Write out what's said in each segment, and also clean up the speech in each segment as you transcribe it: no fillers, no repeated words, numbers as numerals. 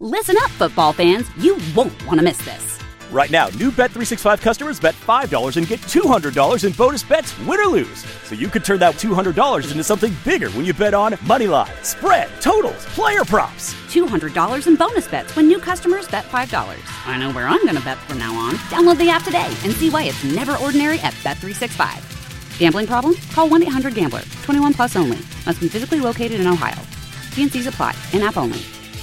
Listen up, football fans. You won't want to miss this. Right now, new Bet365 customers bet $5 and get $200 in bonus bets, win or lose. So you could turn that $200 into something bigger when you bet on money line, spread, totals, player props. $200 in bonus bets when new customers bet $5. I know where I'm going to bet from now on. Download the app today and see why it's never ordinary at Bet365. Gambling problem? Call 1-800-GAMBLER. 21 plus only. Must be physically located in Ohio. T&Cs apply. In-app only.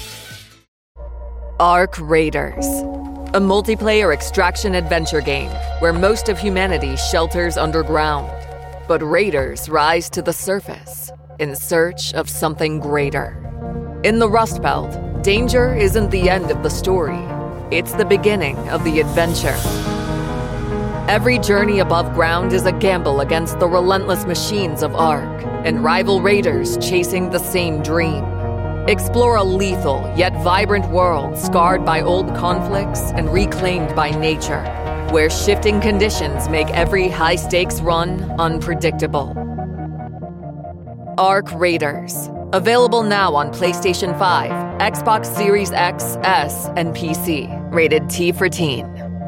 Ark Raiders, a multiplayer extraction adventure game where most of humanity shelters underground. But raiders rise to the surface in search of something greater. In the Rust Belt, danger isn't the end of the story. It's the beginning of the adventure. Every journey above ground is a gamble against the relentless machines of Ark and rival raiders chasing the same dream. Explore a lethal yet vibrant world scarred by old conflicts and reclaimed by nature, where shifting conditions make every high-stakes run unpredictable. Ark Raiders. Available now on PlayStation 5, Xbox Series X, S, and PC. Rated T for Teen.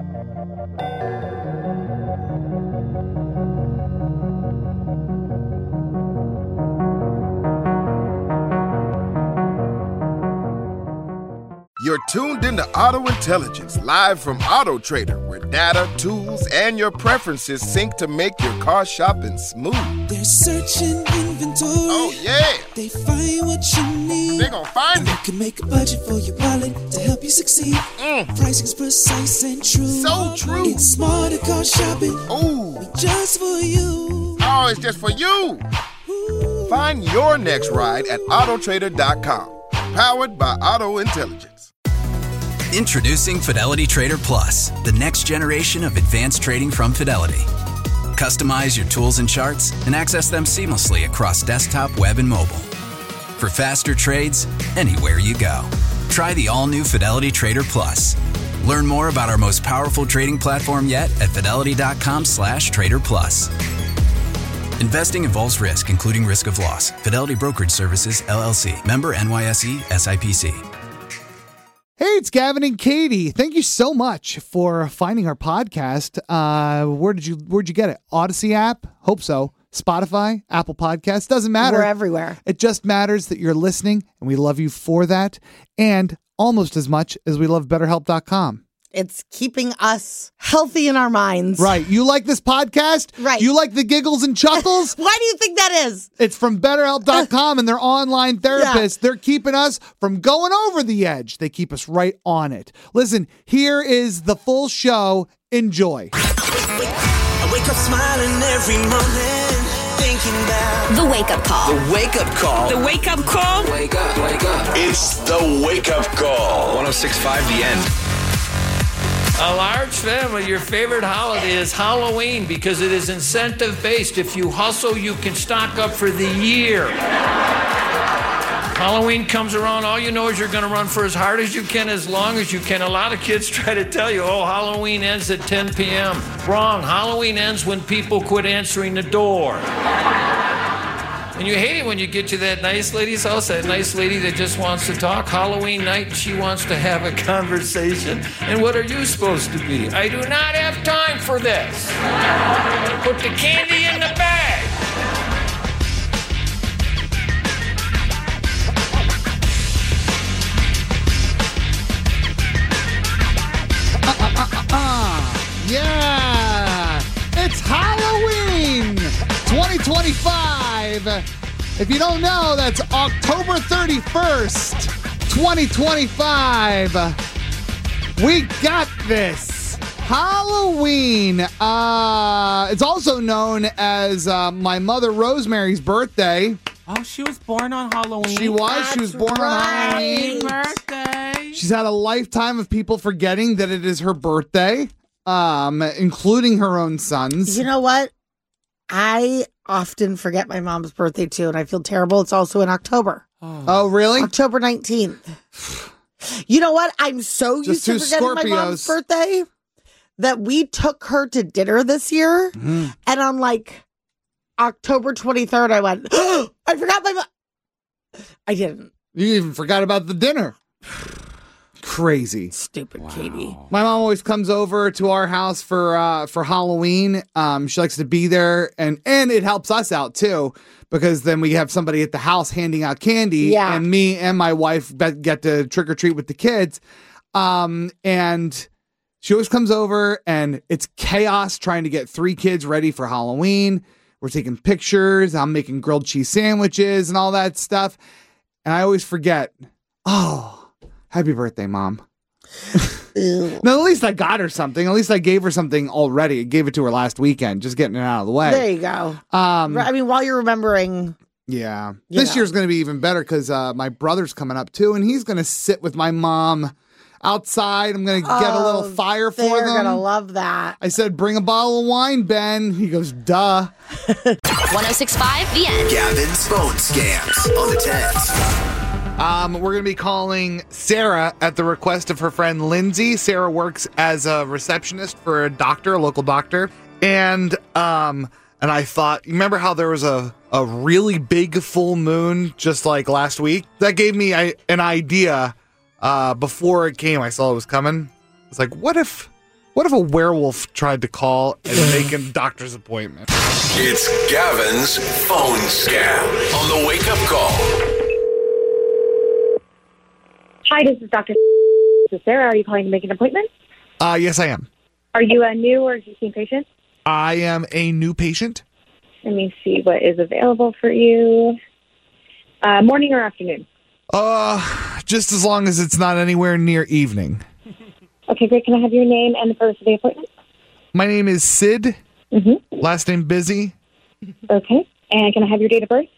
You're tuned into Auto Intelligence, live from Auto Trader, where data, tools, and your preferences sync to make your car shopping smooth. They're searching inventory. Oh, yeah. They find what you need. They're gonna find and it. You can make a budget for your wallet to help you succeed. Pricing's precise and true. So true. It's smarter car shopping. Ooh. Just for you. Oh, it's just for you. Ooh. Find your next ride at Autotrader.com. Powered by Auto Intelligence. Introducing Fidelity Trader Plus, the next generation of advanced trading from Fidelity. Customize your tools and charts and access them seamlessly across desktop, web, and mobile. For faster trades, anywhere you go. Try the all-new Fidelity Trader Plus. Learn more about our most powerful trading platform yet at Fidelity.com/Trader Plus. Investing involves risk, including risk of loss. Fidelity Brokerage Services, LLC. Member NYSE, SIPC. Hey, it's Gavin and Katie. Thank you so much for finding our podcast. Where'd you get it? Odyssey app? Hope so. Spotify, Apple Podcasts, doesn't matter. We're everywhere. It just matters that you're listening, and we love you for that. And almost as much as we love BetterHelp.com. It's keeping us healthy in our minds. Right. You like this podcast? Right. You like the giggles and chuckles? Why do you think that is? It's from BetterHelp.com and their online therapists. Yeah. They're keeping us from going over the edge. They keep us right on it. Listen, here is the full show. Enjoy. I wake up smiling every morning, thinking about The wake-up call. The wake-up call. The wake-up call? Wake up, wake up. It's the wake-up call. 106.5 The End. A large family, your favorite holiday is Halloween because it is incentive-based. If you hustle, you can stock up for the year. Halloween comes around, all you know is you're going to run for as hard as you can, as long as you can. A lot of kids try to tell you, oh, Halloween ends at 10 p.m. Wrong. Halloween ends when people quit answering the door. And you hate it when you get to that nice lady's house, that nice lady that just wants to talk. Halloween night, and she wants to have a conversation. And what are you supposed to be? I do not have time for this. Put the candy in the bag. Yeah! It's Halloween 2025. If you don't know, that's October 31st, 2025. We got this. Halloween. It's also known as my mother Rosemary's birthday. Oh, she was born on Halloween. She was. She was born on Halloween. Birthday. She's had a lifetime of people forgetting that it is her birthday, including her own sons. You know what? I often forget my mom's birthday, too, and I feel terrible. It's also in October. Oh, really? October 19th. You know what? I'm so used to forgetting my mom's birthday that we took her to dinner this year, and on, like, October 23rd, I went, oh, I forgot my mom. I didn't. You even forgot about the dinner. crazy. Stupid Katie. My mom always comes over to our house for Halloween. She likes to be there, and it helps us out too, because then we have somebody at the house handing out candy, and me and my wife get to trick or treat with the kids. And she always comes over, and it's chaos trying to get 3 kids ready for Halloween. We're taking pictures. I'm making grilled cheese sandwiches and all that stuff. And I always forget, happy birthday, Mom. Now, at least I got her something. At least I gave her something already. I gave it to her last weekend, just getting it out of the way. There you go. I mean, while you're remembering. Yeah. This year's going to be even better because my brother's coming up, too, and he's going to sit with my mom outside. I'm going to get a little fire for them. They're going to love that. I said, bring a bottle of wine, Ben. He goes, duh. 106.5 The End. Gavin's phone scams on the 10s. We're going to be calling Sarah at the request of her friend Lindsay. Sarah works as a receptionist for a local doctor. And I thought, you remember how there was a really big full moon just like last week? That gave me an idea. Before it came, I saw it was coming. It's like, what if a werewolf tried to call and make a doctor's appointment? It's Gavin's phone scam on the Wake Up Call. Hi, this is Dr. This is Sarah. Are you calling to make an appointment? Yes, I am. Are you a new or existing patient? I am a new patient. Let me see what is available for you. Morning or afternoon? Just as long as it's not anywhere near evening. Okay, great. Can I have your name and the purpose of the appointment? My name is Sid. Mm-hmm. Last name Busy. Okay. And can I have your date of birth?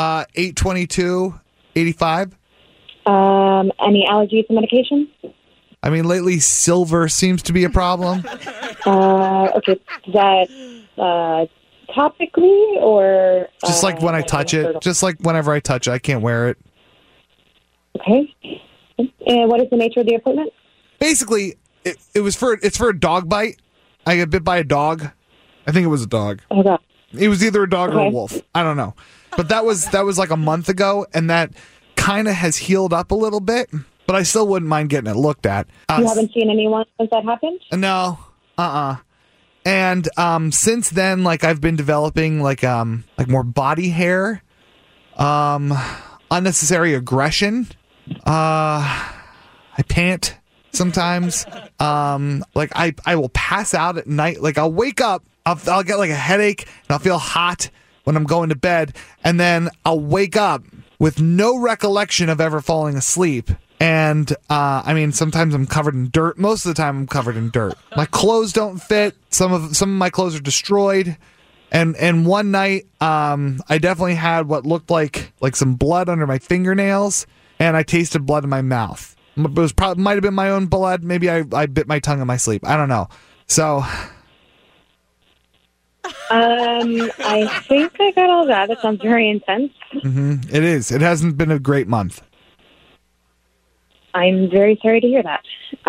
8/22/85. Any allergies to medication? I mean, lately silver seems to be a problem. Okay. Is that topically or? Just like when I touch it. Just like whenever I touch it, I can't wear it. Okay. And what is the nature of the appointment? Basically, it's for a dog bite. I got bit by a dog. I think it was a dog. Oh, God. It was either a dog or a wolf. I don't know. But that was like a month ago, and that kind of has healed up a little bit. But I still wouldn't mind getting it looked at. You haven't seen anyone since that happened? No. And since then, like I've been developing like more body hair, unnecessary aggression. I pant sometimes. Like I will pass out at night. Like I'll wake up, I'll get like a headache, and I'll feel hot when I'm going to bed, and then I'll wake up with no recollection of ever falling asleep. And I mean, sometimes I'm covered in dirt. Most of the time, I'm covered in dirt. My clothes don't fit. Some of my clothes are destroyed. And one night, I definitely had what looked like some blood under my fingernails, and I tasted blood in my mouth. It was might have been my own blood. Maybe I bit my tongue in my sleep. I don't know. So, I think I got all that. That sounds very intense. Mm-hmm. It is. It hasn't been a great month. I'm very sorry to hear that.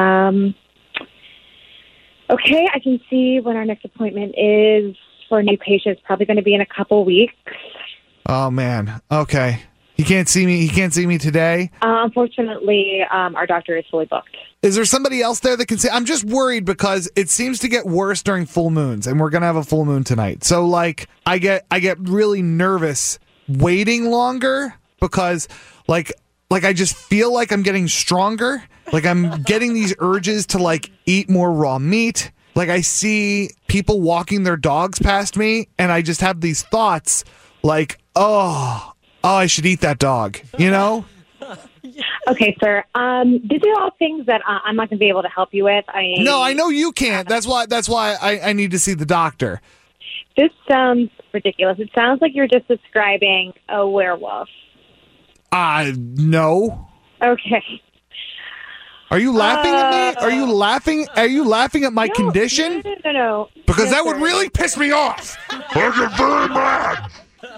Okay, I can see when our next appointment is for a new patient. It's probably going to be in a couple weeks. Oh man. Okay. He can't see me. He can't see me today. Unfortunately, our doctor is fully booked. Is there somebody else there that can see? I'm just worried because it seems to get worse during full moons, and we're gonna have a full moon tonight. So like, I get really nervous waiting longer because like I just feel like I'm getting stronger. Like I'm getting these urges to like eat more raw meat. Like I see people walking their dogs past me, and I just have these thoughts like, oh, I should eat that dog, you know? Okay, sir. These are all things that I'm not going to be able to help you with. No, I know you can't. That's why I need to see the doctor. This sounds ridiculous. It sounds like you're just describing a werewolf. No. Okay. Are you laughing at me? Are you laughing at my condition? No. Because that would really piss me off. I get very mad.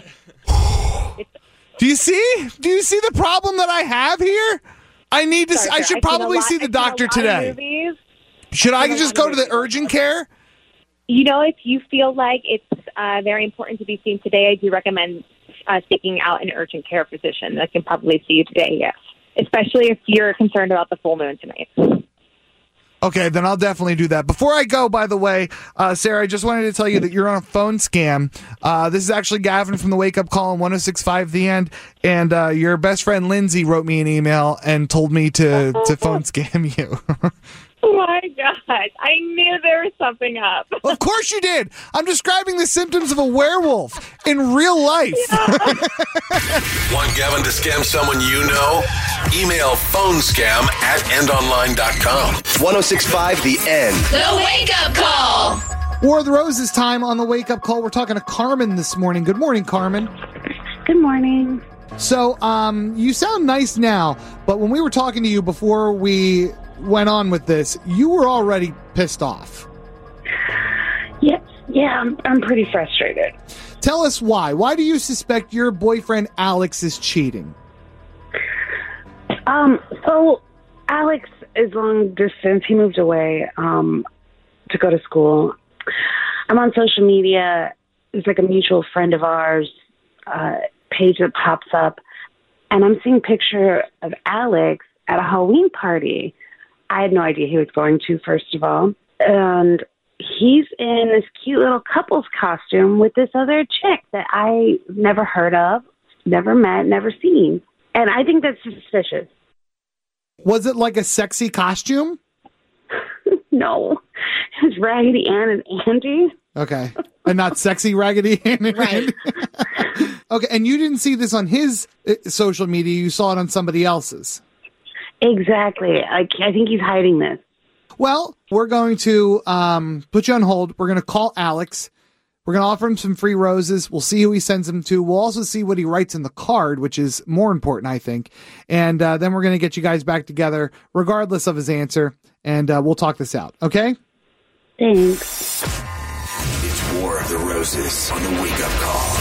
Do you see the problem that I have here? I should probably see the doctor today. Should I just go to the urgent care? You know, if you feel like it's very important to be seen today, I do recommend seeking out an urgent care physician that can probably see you today, yes. especially if you're concerned about the full moon tonight. Okay, then I'll definitely do that. Before I go, by the way, Sarah, I just wanted to tell you that you're on a phone scam. This is actually Gavin from the Wake Up Call on 106.5 The End, and your best friend Lindsay wrote me an email and told me to phone scam you. Oh my God. I knew there was something up. Of course you did. I'm describing the symptoms of a werewolf in real life. Want Gavin to scam someone you know? Email phonescam@endonline.com. 106.5 The End. The Wake Up Call. War of the Roses time on the Wake Up Call. We're talking to Carmen this morning. Good morning, Carmen. Good morning. So, you sound nice now, but when we were talking to you before we went on with this, you were already pissed off. Yeah, I'm pretty frustrated. Tell us why. Why do you suspect your boyfriend Alex is cheating? So Alex is long distance. He moved away to go to school. I'm on social media. It's like a mutual friend of ours page that pops up, and I'm seeing a picture of Alex at a Halloween party. I had no idea he was going to, first of all. And he's in this cute little couple's costume with this other chick that I never heard of, never met, never seen. And I think that's suspicious. Was it like a sexy costume? No. It was Raggedy Ann and Andy. Okay. And not sexy Raggedy Ann and Andy? Okay. And you didn't see this on his social media. You saw it on somebody else's. Exactly. I think he's hiding this. Well, we're going to put you on hold. We're going to call Alex. We're going to offer him some free roses. We'll see who he sends them to. We'll also see what he writes in the card, which is more important, I think. And then we're going to get you guys back together, regardless of his answer. And we'll talk this out. Okay? Thanks. It's War of the Roses on the Wake Up Call.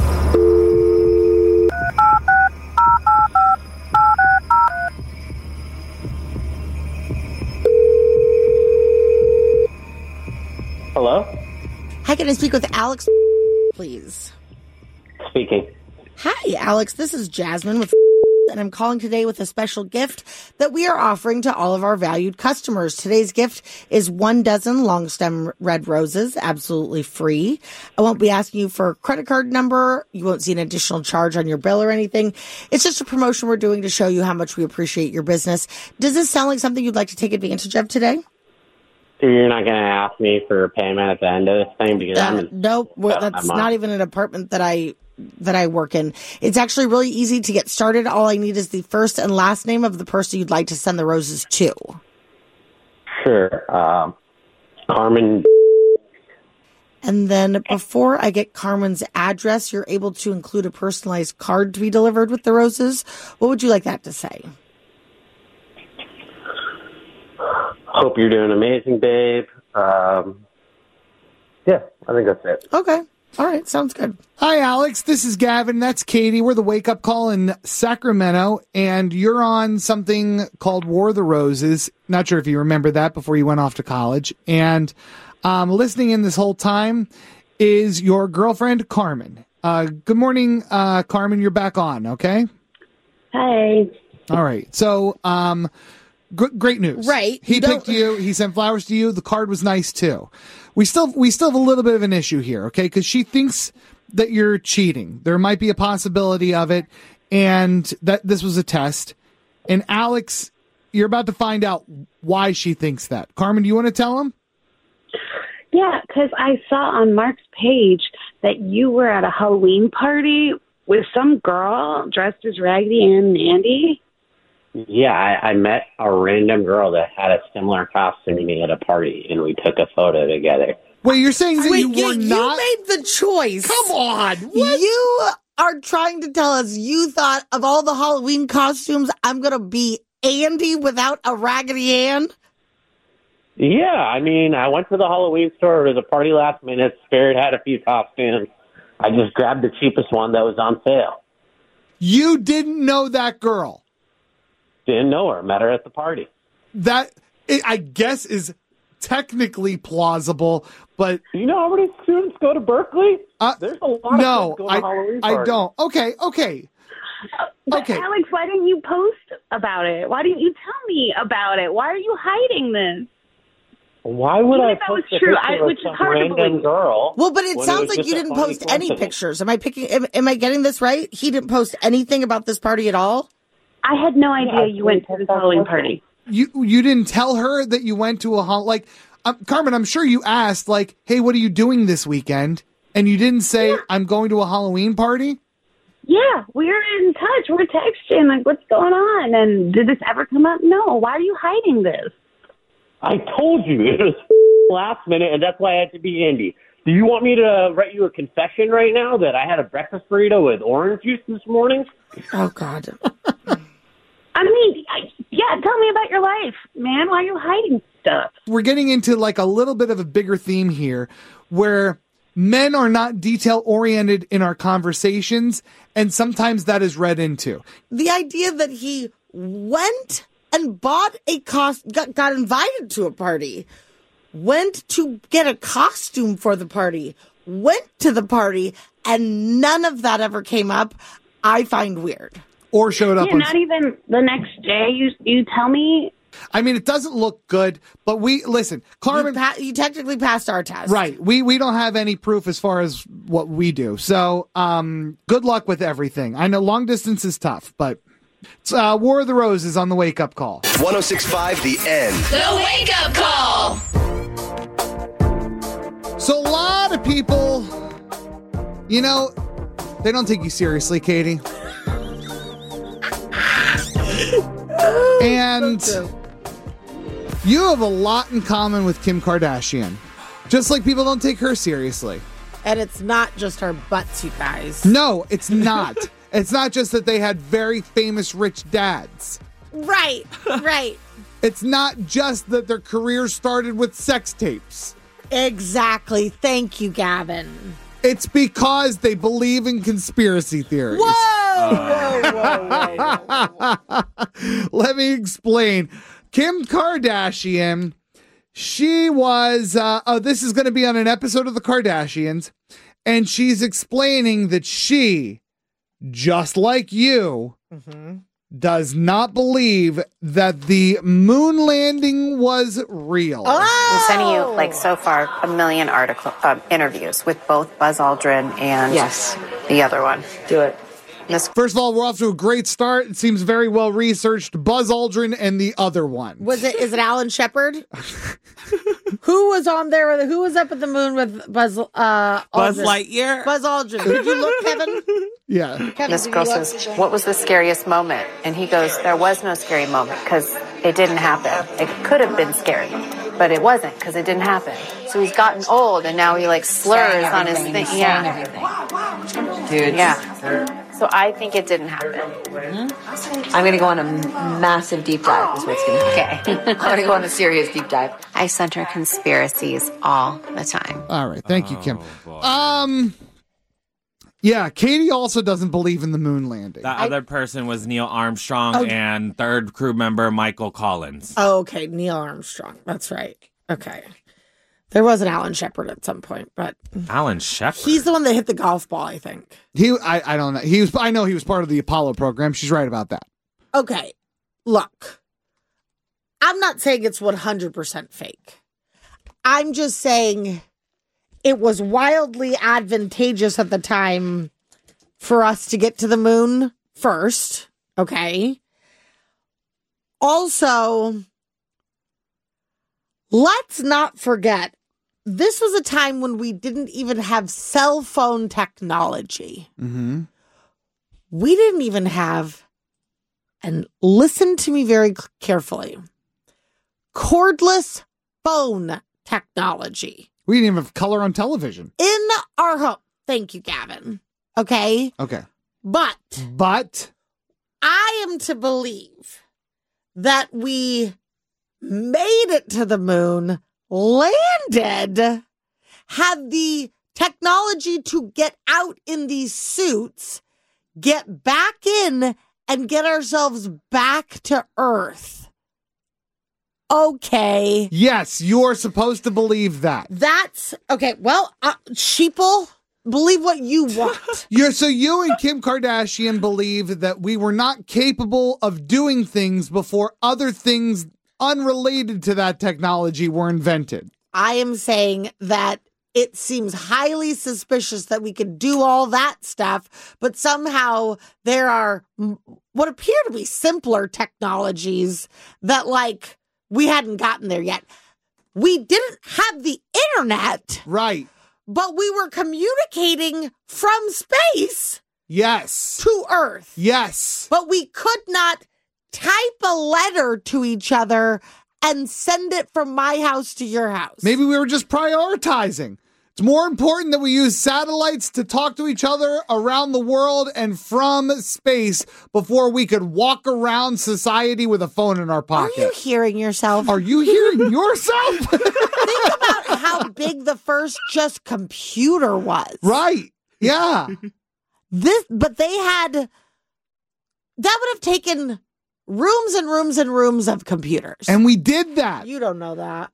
Hello? Hi, can I speak with Alex, please? Speaking. Hi, Alex. This is Jasmine with and I'm calling today with a special gift that we are offering to all of our valued customers. Today's gift is 1 dozen long stem red roses, absolutely free. I won't be asking you for a credit card number. You won't see an additional charge on your bill or anything. It's just a promotion we're doing to show you how much we appreciate your business. Does this sound like something you'd like to take advantage of today? You're not going to ask me for payment at the end of this thing because nope. That's not even an apartment that I work in. It's actually really easy to get started. All I need is the first and last name of the person you'd like to send the roses to. Sure. Carmen. And then before I get Carmen's address, you're able to include a personalized card to be delivered with the roses. What would you like that to say? Hope you're doing amazing, babe. Yeah, I think that's it. Okay. All right. Sounds good. Hi, Alex. This is Gavin. That's Katie. We're the Wake Up Call in Sacramento, and you're on something called War of the Roses. Not sure if you remember that before you went off to college. And listening in this whole time is your girlfriend, Carmen. Good morning, Carmen. You're back on, okay? Hi. All right. So, great news. Right. He picked you. He sent flowers to you. The card was nice, too. We still have a little bit of an issue here, okay? Because she thinks that you're cheating. There might be a possibility of it, and that this was a test. And Alex, you're about to find out why she thinks that. Carmen, do you want to tell him? Yeah, because I saw on Mark's page that you were at a Halloween party with some girl dressed as Raggedy Ann and Andy. Yeah, I met a random girl that had a similar costume to me at a party, and we took a photo together. Wait, you're saying that you were not? You made the choice. Come on. What? You are trying to tell us you thought of all the Halloween costumes, I'm going to be Andy without a Raggedy Ann? Yeah, I mean, I went to the Halloween store. It was a party last minute. Spirit had a few costumes. I just grabbed the cheapest one that was on sale. You didn't know that girl? Didn't know her. Met her at the party. That, I guess, is technically plausible, but... You know how many students go to Berkeley? There's a lot of kids go to Halloween parties. I don't. Okay. But Okay. Alex, why didn't you post about it? Why didn't you tell me about it? Why are you hiding this? Why would Even I if that post was a true, picture which of is some hard to random believe. girl? Well, but it when sounds was like just you a didn't funny post any coincidence? pictures. Am I getting this right? He didn't post anything about this party at all? I had no idea you went to this Halloween party. You didn't tell her that you went to a Carmen, I'm sure you asked, like, hey, what are you doing this weekend? And you didn't say, I'm going to a Halloween party? Yeah, we're in touch. We're texting, like, what's going on? And did this ever come up? No. Why are you hiding this? I told you it was last minute, and that's why I had to be Andy. Do you want me to write you a confession right now that I had a breakfast burrito with orange juice this morning? Oh, God. I mean, yeah, tell me about your life, man. Why are you hiding stuff? We're getting into like a little bit of a bigger theme here where men are not detail oriented in our conversations, and sometimes that is read into. The idea that he went and bought got invited to a party, went to get a costume for the party, went to the party, and none of that ever came up, I find weird. Or showed up. Yeah, not even the next day. You tell me. I mean, it doesn't look good, but listen, Carmen. You technically passed our test. Right. We don't have any proof as far as what we do. So, good luck with everything. I know long distance is tough, but it's War of the Roses on the Wake Up Call. 106.5 The End. The Wake Up Call. So a lot of people, they don't take you seriously, Katie. And you have a lot in common with Kim Kardashian. Just like people don't take her seriously. And it's not just her butts, you guys. No, it's not. It's not just that they had very famous rich dads. Right. It's not just that their careers started with sex tapes. Exactly. Thank you, Gavin. It's because they believe in conspiracy theories. Whoa. Let me explain. Kim Kardashian, she was, this is going to be on an episode of The Kardashians, and she's explaining that she, just like you, does not believe that the moon landing was real. I'm sending you, so far, 1 million interviews with both Buzz Aldrin and the other one. Do it. First of all, we're off to a great start. It seems very well researched. Buzz Aldrin and the other one. Is it Alan Shepard? Who was on there? Who was up at the moon with Buzz Lightyear? Buzz Aldrin. Did you look, Kevin? Yeah. Kevin, this girl says, what was the scariest moment? And he goes, there was no scary moment because it didn't happen. It could have been scary, but it wasn't because it didn't happen. So he's gotten old and now he slurs on his thing. Yeah. Dude. Yeah. So I think it didn't happen. I'm going to go on a massive deep dive is what's going to happen. Okay. I'm going to go on a serious deep dive. I sent her conspiracies all the time. All right. Thank you, Kim. Yeah, Katie also doesn't believe in the moon landing. The other person was Neil Armstrong and third crew member Michael Collins. Oh, okay. Neil Armstrong. That's right. Okay. There was an Alan Shepard at some point, but Alan Shepard. He's the one that hit the golf ball, I think. I don't know. I know he was part of the Apollo program. She's right about that. Okay. Look. I'm not saying it's 100% fake. I'm just saying it was wildly advantageous at the time for us to get to the moon first. Okay. Also, let's not forget, this was a time when we didn't even have cell phone technology. Mm-hmm. We didn't even have, and listen to me very carefully, cordless phone technology. We didn't even have color on television. In our home. Thank you, Gavin. Okay? Okay. But I am to believe that we made it to the moon, landed, had the technology to get out in these suits, get back in, and get ourselves back to Earth. Okay. Yes, you're supposed to believe that. That's, okay, well, sheeple, believe what you want. So you and Kim Kardashian believe that we were not capable of doing things before other things unrelated to that technology were invented. I am saying that it seems highly suspicious that we could do all that stuff, but somehow there are what appear to be simpler technologies that, like, we hadn't gotten there yet. We didn't have the internet. Right. But we were communicating from space. Yes. To Earth. Yes. But we could not type a letter to each other and send it from my house to your house. Maybe we were just prioritizing. It's more important that we use satellites to talk to each other around the world and from space before we could walk around society with a phone in our pocket. Are you hearing yourself? Are you hearing yourself? Think about how big the first just computer was. Right. Yeah. But they had, that would have taken rooms and rooms and rooms of computers. And we did that. You don't know that.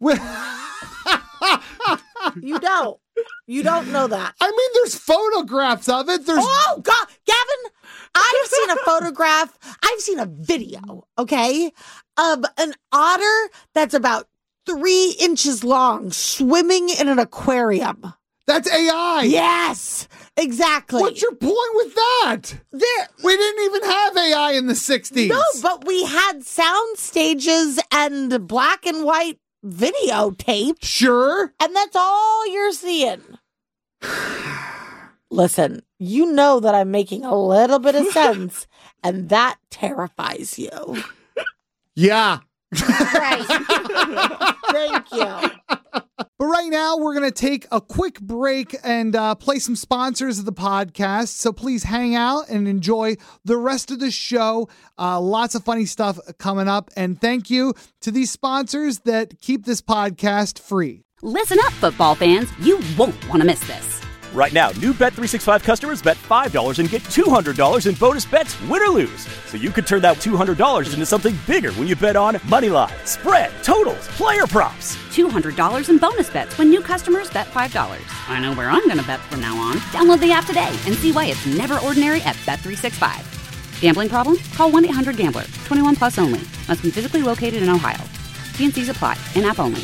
You don't. You don't know that. I mean, there's photographs of it. Oh, God. Gavin, I've seen a photograph. I've seen a video, okay, of an otter that's about 3 inches long swimming in an aquarium. That's AI. Yes, exactly. What's your point with that? We didn't even have AI in the 60s. No, but we had sound stages and black and white videotape. Sure. And that's all you're seeing. Listen, you know that I'm making a little bit of sense, and that terrifies you. Yeah. Right. Thank you. But right now, we're going to take a quick break and play some sponsors of the podcast. So please hang out and enjoy the rest of the show. Lots of funny stuff coming up. And thank you to these sponsors that keep this podcast free. Listen up, football fans. You won't want to miss this. Right now, new Bet365 customers bet $5 and get $200 in bonus bets, win or lose. So you could turn that $200 into something bigger when you bet on money line, spread, totals, player props. $200 in bonus bets when new customers bet $5. I know where I'm going to bet from now on. Download the app today and see why it's never ordinary at Bet365. Gambling problem? Call 1-800-GAMBLER. 21 plus only. Must be physically located in Ohio. T&Cs apply. In-app only.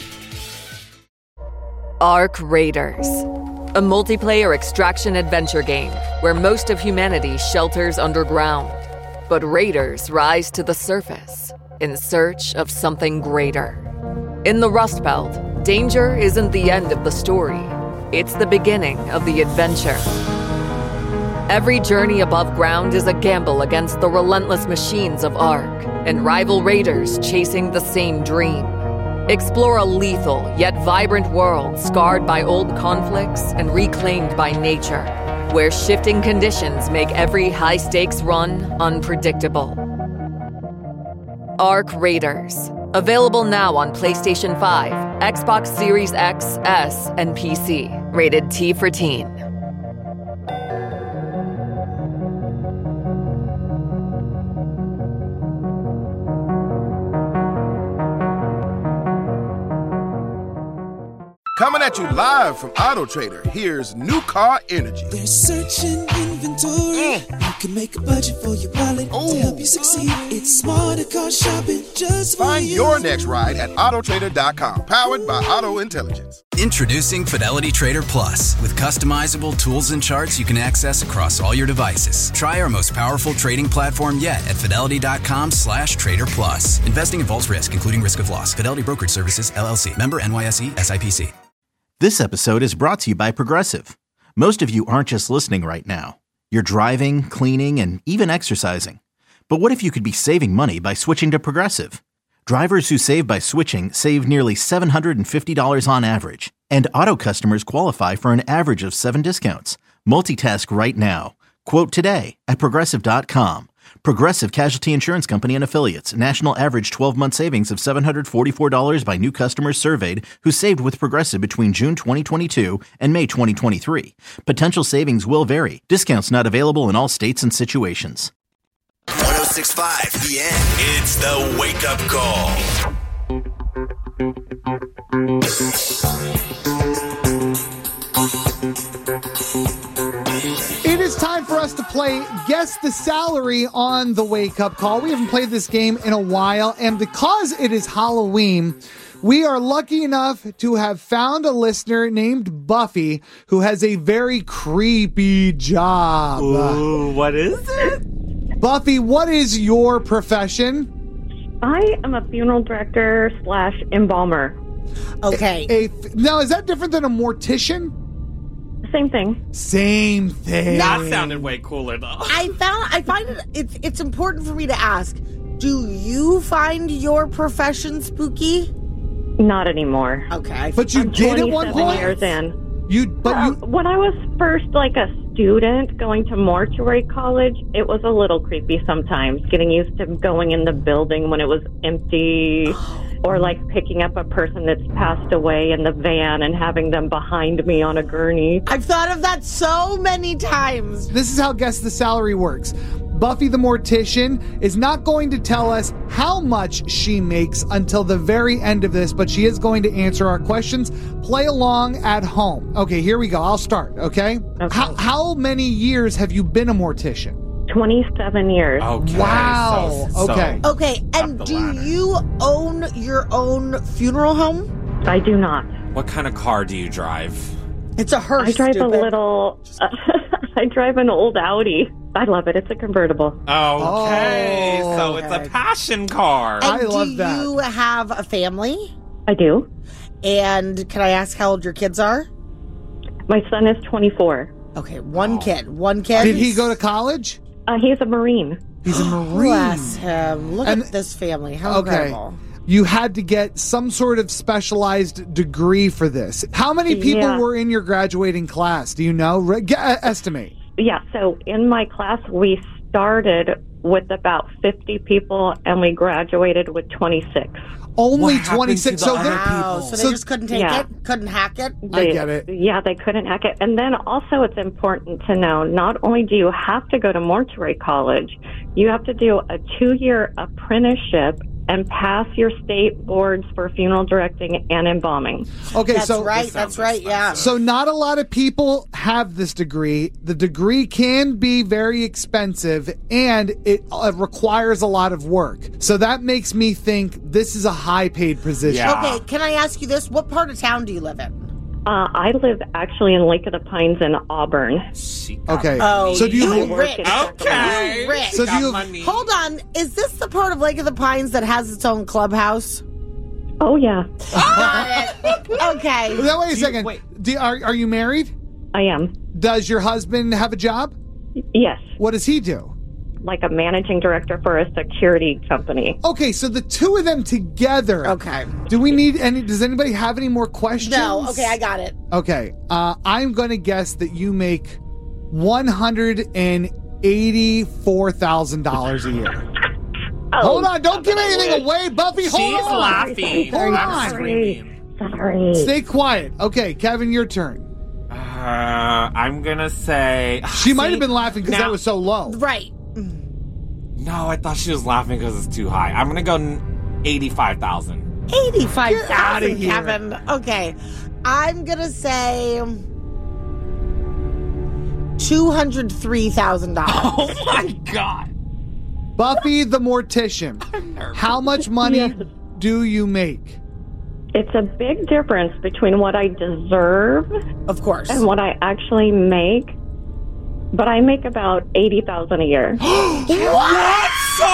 Arc Raiders, a multiplayer extraction adventure game where most of humanity shelters underground. But raiders rise to the surface in search of something greater. In the Rust Belt, danger isn't the end of the story. It's the beginning of the adventure. Every journey above ground is a gamble against the relentless machines of Arc and rival raiders chasing the same dream. Explore a lethal yet vibrant world scarred by old conflicts and reclaimed by nature, where shifting conditions make every high-stakes run unpredictable. Arc Raiders. Available now on PlayStation 5, Xbox Series X, S, and PC. Rated T for Teen. Coming at you live from Auto Trader, here's New Car Energy. They're searching inventory. You can make a budget for your wallet to help you succeed. It's smarter car shopping just for Find you. your next ride at autotrader.com, powered by Auto Intelligence. Introducing Fidelity Trader Plus. With customizable tools and charts you can access across all your devices. Try our most powerful trading platform yet at fidelity.com/trader plus. Investing involves risk, including risk of loss. Fidelity Brokerage Services, LLC. Member NYSE, SIPC. This episode is brought to you by Progressive. Most of you aren't just listening right now. You're driving, cleaning, and even exercising. But what if you could be saving money by switching to Progressive? Drivers who save by switching save nearly $750 on average. And auto customers qualify for an average of 7 discounts. Multitask right now. Quote today at Progressive.com. Progressive Casualty Insurance Company and Affiliates. National average 12-month savings of $744 by new customers surveyed who saved with Progressive between June 2022 and May 2023. Potential savings will vary. Discounts not available in all states and situations. 106.5 The End. It's the Wake Up Call. time for us to play Guess the Salary on the Wake Up Call. We haven't played this game in a while, and because it is Halloween, we are lucky enough to have found a listener named Buffy who has a very creepy job. Ooh, what is it? Buffy, what is your profession? I am a funeral director / embalmer. Okay. Now, is that different than a mortician? Same thing. Same thing. That sounded way cooler, though. I find it's important for me to ask, do you find your profession spooky? Not anymore. Okay. But you did at one point? 27 years in. When I was first like a student going to mortuary college, it was a little creepy sometimes, getting used to going in the building when it was empty, or like picking up a person that's passed away in the van and having them behind me on a gurney. I've thought of that so many times. This is how Guess the Salary works. Buffy the Mortician is not going to tell us how much she makes until the very end of this, but she is going to answer our questions. Play along at home. Okay, here we go. I'll start, okay? How many years have you been a mortician? 27 years. Okay. Wow. Okay. Okay, and do you own your own funeral home? I do not. What kind of car do you drive? It's a hearse. I drive a little... I drive an old Audi. I love it. It's a convertible. Okay, so it's a passion car. And I love that. Do you have a family? I do. And can I ask how old your kids are? My son is 24. Okay, one kid. Did he go to college? He's a Marine. He's a Marine. Bless him. Look at this family. How incredible. You had to get some sort of specialized degree for this. How many people were in your graduating class? Do you know? Estimate. Yeah, so in my class, we started with about 50 people, and we graduated with 26. Only 26? So they just couldn't take it? Couldn't hack it? I get it. Yeah, they couldn't hack it. And then also it's important to know, not only do you have to go to mortuary college, you have to do a 2-year apprenticeship and pass your state boards for funeral directing and embalming. Okay, that's right, yeah. So not a lot of people have this degree. The degree can be very expensive, and it requires a lot of work. So that makes me think this is a high-paid position. Yeah. Okay, can I ask you this? What part of town do you live in? I live actually in Lake of the Pines in Auburn. Okay. Oh, so do you rich? Okay. You rich. So do you money. Hold on. Is this the part of Lake of the Pines that has its own clubhouse? Oh yeah. Got it. Okay. Now, wait a second. Are you married? I am. Does your husband have a job? Yes. What does he do? Like a managing director for a security company. Okay, so the two of them together. Okay. Do we need any? Does anybody have any more questions? No. Okay, I got it. Okay. I'm going to guess that you make $184,000 a year. Hold on! Don't give anything away, Buffy. Hold on. She's laughing. Hold I'm on. screaming. Sorry. Stay quiet. Okay, Kevin, your turn. I'm gonna say she might have been laughing because that was so low. Right. No, I thought she was laughing because it's too high. I'm gonna go 85,000. 85,000, Kevin. Okay, I'm gonna say $203,000. Oh my God! Buffy the Mortician, how much money do you make? It's a big difference between what I deserve, of course, and what I actually make. But I make about $80,000 a year. What?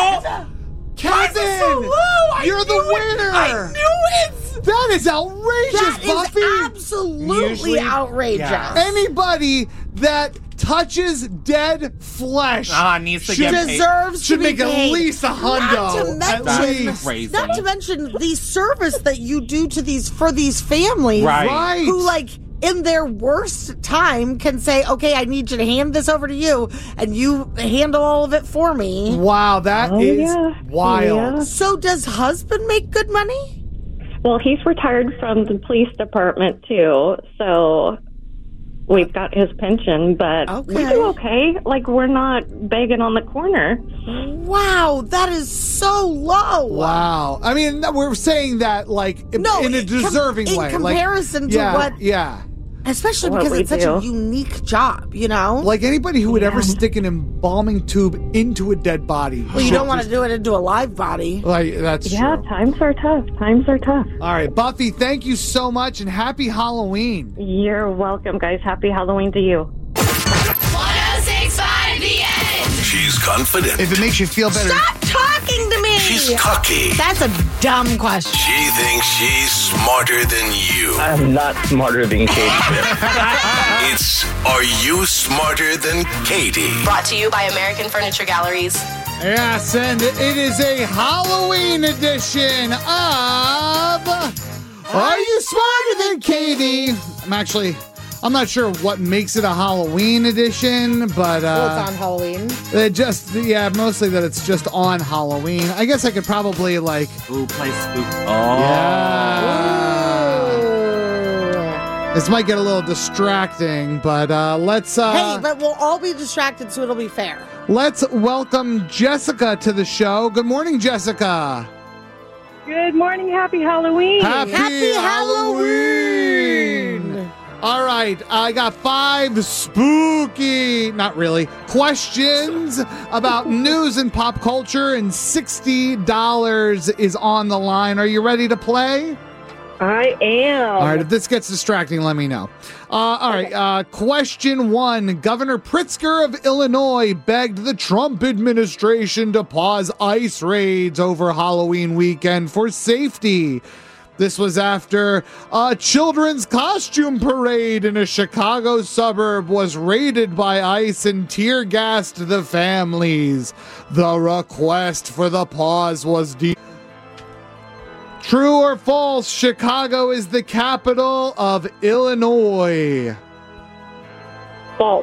Kevin, you're the winner. I knew it. That is outrageous, Buffy. Is absolutely outrageous. Yeah. Anybody that touches dead flesh needs to get deserves should to be make at least $100. Not to mention the service that you do to these families, right? Who in their worst time can say, okay, I need you to hand this over to you, and you handle all of it for me. Wow, that is wild. Yeah. So does husband make good money? Well, he's retired from the police department too, so we've got his pension, but we do okay. We're not begging on the corner. Wow, that is so low. Wow. I mean, we're saying that in a deserving way. In comparison to what... Yeah. Especially because it's such a unique job, you know? Like anybody who would ever stick an embalming tube into a dead body. Well, you don't want to do it into a live body. Like, that's true. Times are tough. Times are tough. All right, Buffy, thank you so much, and happy Halloween. You're welcome, guys. Happy Halloween to you. 106.5 The End. She's confident. If it makes you feel better. Stop talking to me! She's cocky. That's a dumb question. She thinks she's smarter than you. I'm not smarter than Katie. It's Are You Smarter Than Katie? Brought to you by American Furniture Galleries. Yes, and it is a Halloween edition of Are You Smarter Than Katie? I'm not sure what makes it a Halloween edition, but well, it's on Halloween. Mostly that it's just on Halloween. I guess I could probably play spook. Yeah. This might get a little distracting, but let's hey, but we'll all be distracted, so it'll be fair. Let's welcome Jessica to the show. Good morning, Jessica. Good morning. Happy Halloween. Happy Halloween. All right, I got 5 spooky, not really, questions about news and pop culture, and $60 is on the line. Are you ready to play? I am. All right, if this gets distracting, let me know. All right, question 1. Governor Pritzker of Illinois begged the Trump administration to pause ICE raids over Halloween weekend for safety. This was after a children's costume parade in a Chicago suburb was raided by ICE and tear-gassed the families. The request for the pause was True or false, Chicago is the capital of Illinois? False.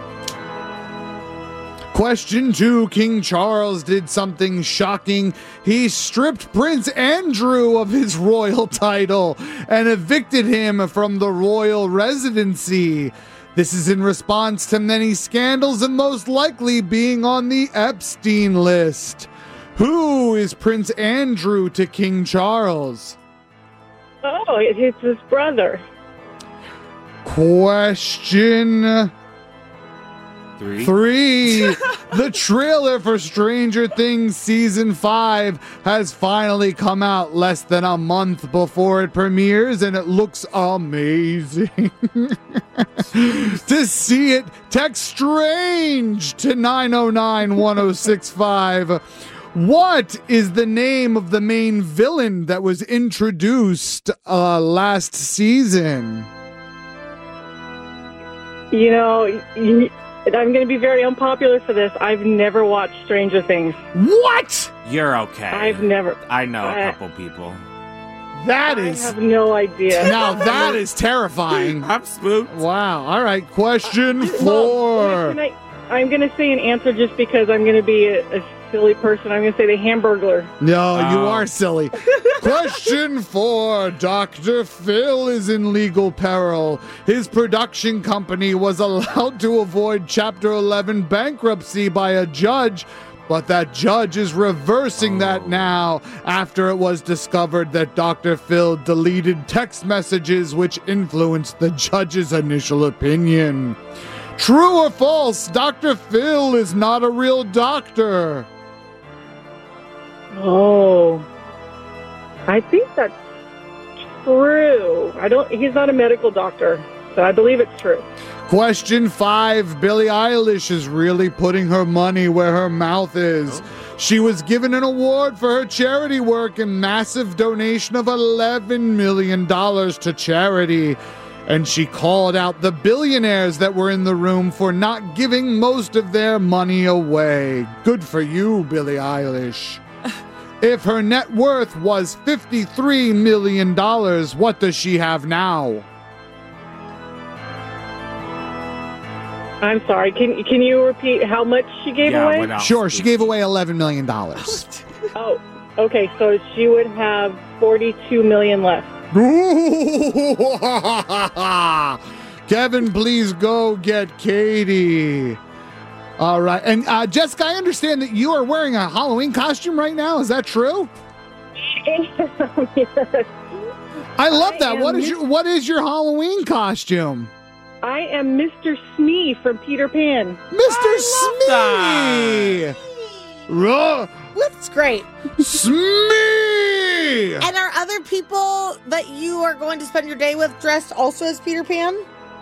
Question 2. King Charles did something shocking. He stripped Prince Andrew of his royal title and evicted him from the royal residency. This is in response to many scandals and most likely being on the Epstein list. Who is Prince Andrew to King Charles? Oh, it's his brother. Question 3. The trailer for Stranger Things Season 5 has finally come out less than a month before it premieres, and it looks amazing. To see it, text STRANGE to 909-1065. What is the name of the main villain that was introduced last season? You know, I'm going to be very unpopular for this. I've never watched Stranger Things. What? You're okay. I've never. I know a couple people. I have no idea. Now that is terrifying. I'm spooked. Wow. All right. Question 4. Well, I'm going to say an answer just because I'm going to be a silly person. I'm going to say the Hamburglar. No, you are silly. Question 4. Dr. Phil is in legal peril. His production company was allowed to avoid Chapter 11 bankruptcy by a judge, but that judge is reversing that now after it was discovered that Dr. Phil deleted text messages which influenced the judge's initial opinion. True or false, Dr. Phil is not a real doctor? Oh, I think that's true. He's not a medical doctor, so I believe it's true. Question 5. Billie Eilish is really putting her money where her mouth is. She was given an award for her charity work and massive donation of $11 million to charity. And she called out the billionaires that were in the room for not giving most of their money away. Good for you, Billie Eilish. If her net worth was $53 million, what does she have now? I'm sorry. Can you repeat how much she gave away? Sure, she gave away $11 million. Oh, okay. So she would have $42 million left. Kevin, please go get Katie. All right. And Jessica, I understand that you are wearing a Halloween costume right now. Is that true? Yes. I love that. What is your Halloween costume? I am Mr. Smee from Peter Pan. Mr. Smee! That's great. Smee! And are other people that you are going to spend your day with dressed also as Peter Pan?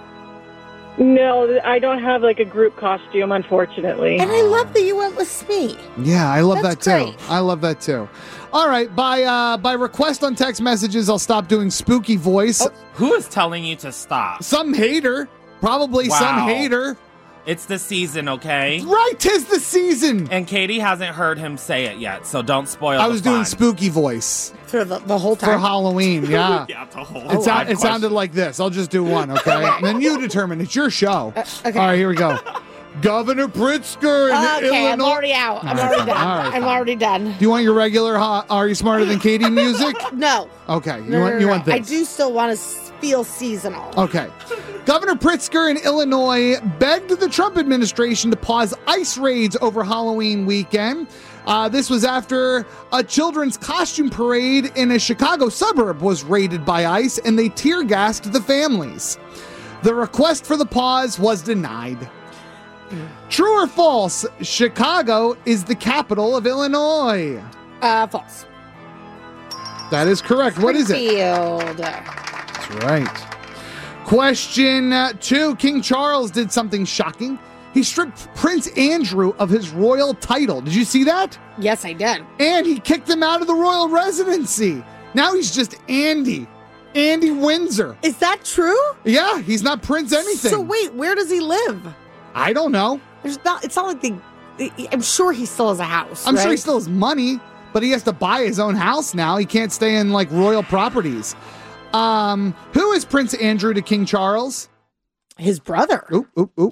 No, I don't have like a group costume, unfortunately. And I love that you went with Smee. Yeah, I love That's that too. great. I love that too. All right, by request on text messages, I'll stop doing spooky voice. Oh, who is telling you to stop? Some hater. Probably some hater. It's the season, okay? Right, 'tis the season. And Katie hasn't heard him say it yet, so don't spoil I was doing spooky voice. For the whole time? For Halloween, yeah. Yeah, the whole It sounded like this. I'll just do one, okay? And then you determine. It's your show. Okay. All right, here we go. Governor Pritzker in Okay, Illinois. I'm already out. I'm already done. All right. I'm already done. Do you want your regular Are You Smarter Than Katie music? No. Okay, No, you want this. I do still want to feel seasonal. Okay. Governor Pritzker in Illinois begged the Trump administration to pause ICE raids over Halloween weekend. This was after a children's costume parade in a Chicago suburb was raided by ICE, and they tear gassed the families. The request for the pause was denied. True or false, Chicago is the capital of Illinois? False. That is correct. What is it? Springfield. That's right. Question 2. King Charles did something shocking. He stripped Prince Andrew of his royal title. Did you see that? Yes, I did. And he kicked him out of the royal residency. Now he's just Andy Windsor. Is that true? Yeah, he's not Prince anything. So wait, where does he live? I don't know. It's not like I'm sure he still has a house. I'm sure he right? still has money, but he has to buy his own house now. He can't stay in like royal properties. Who is Prince Andrew to King Charles? His brother. Oop.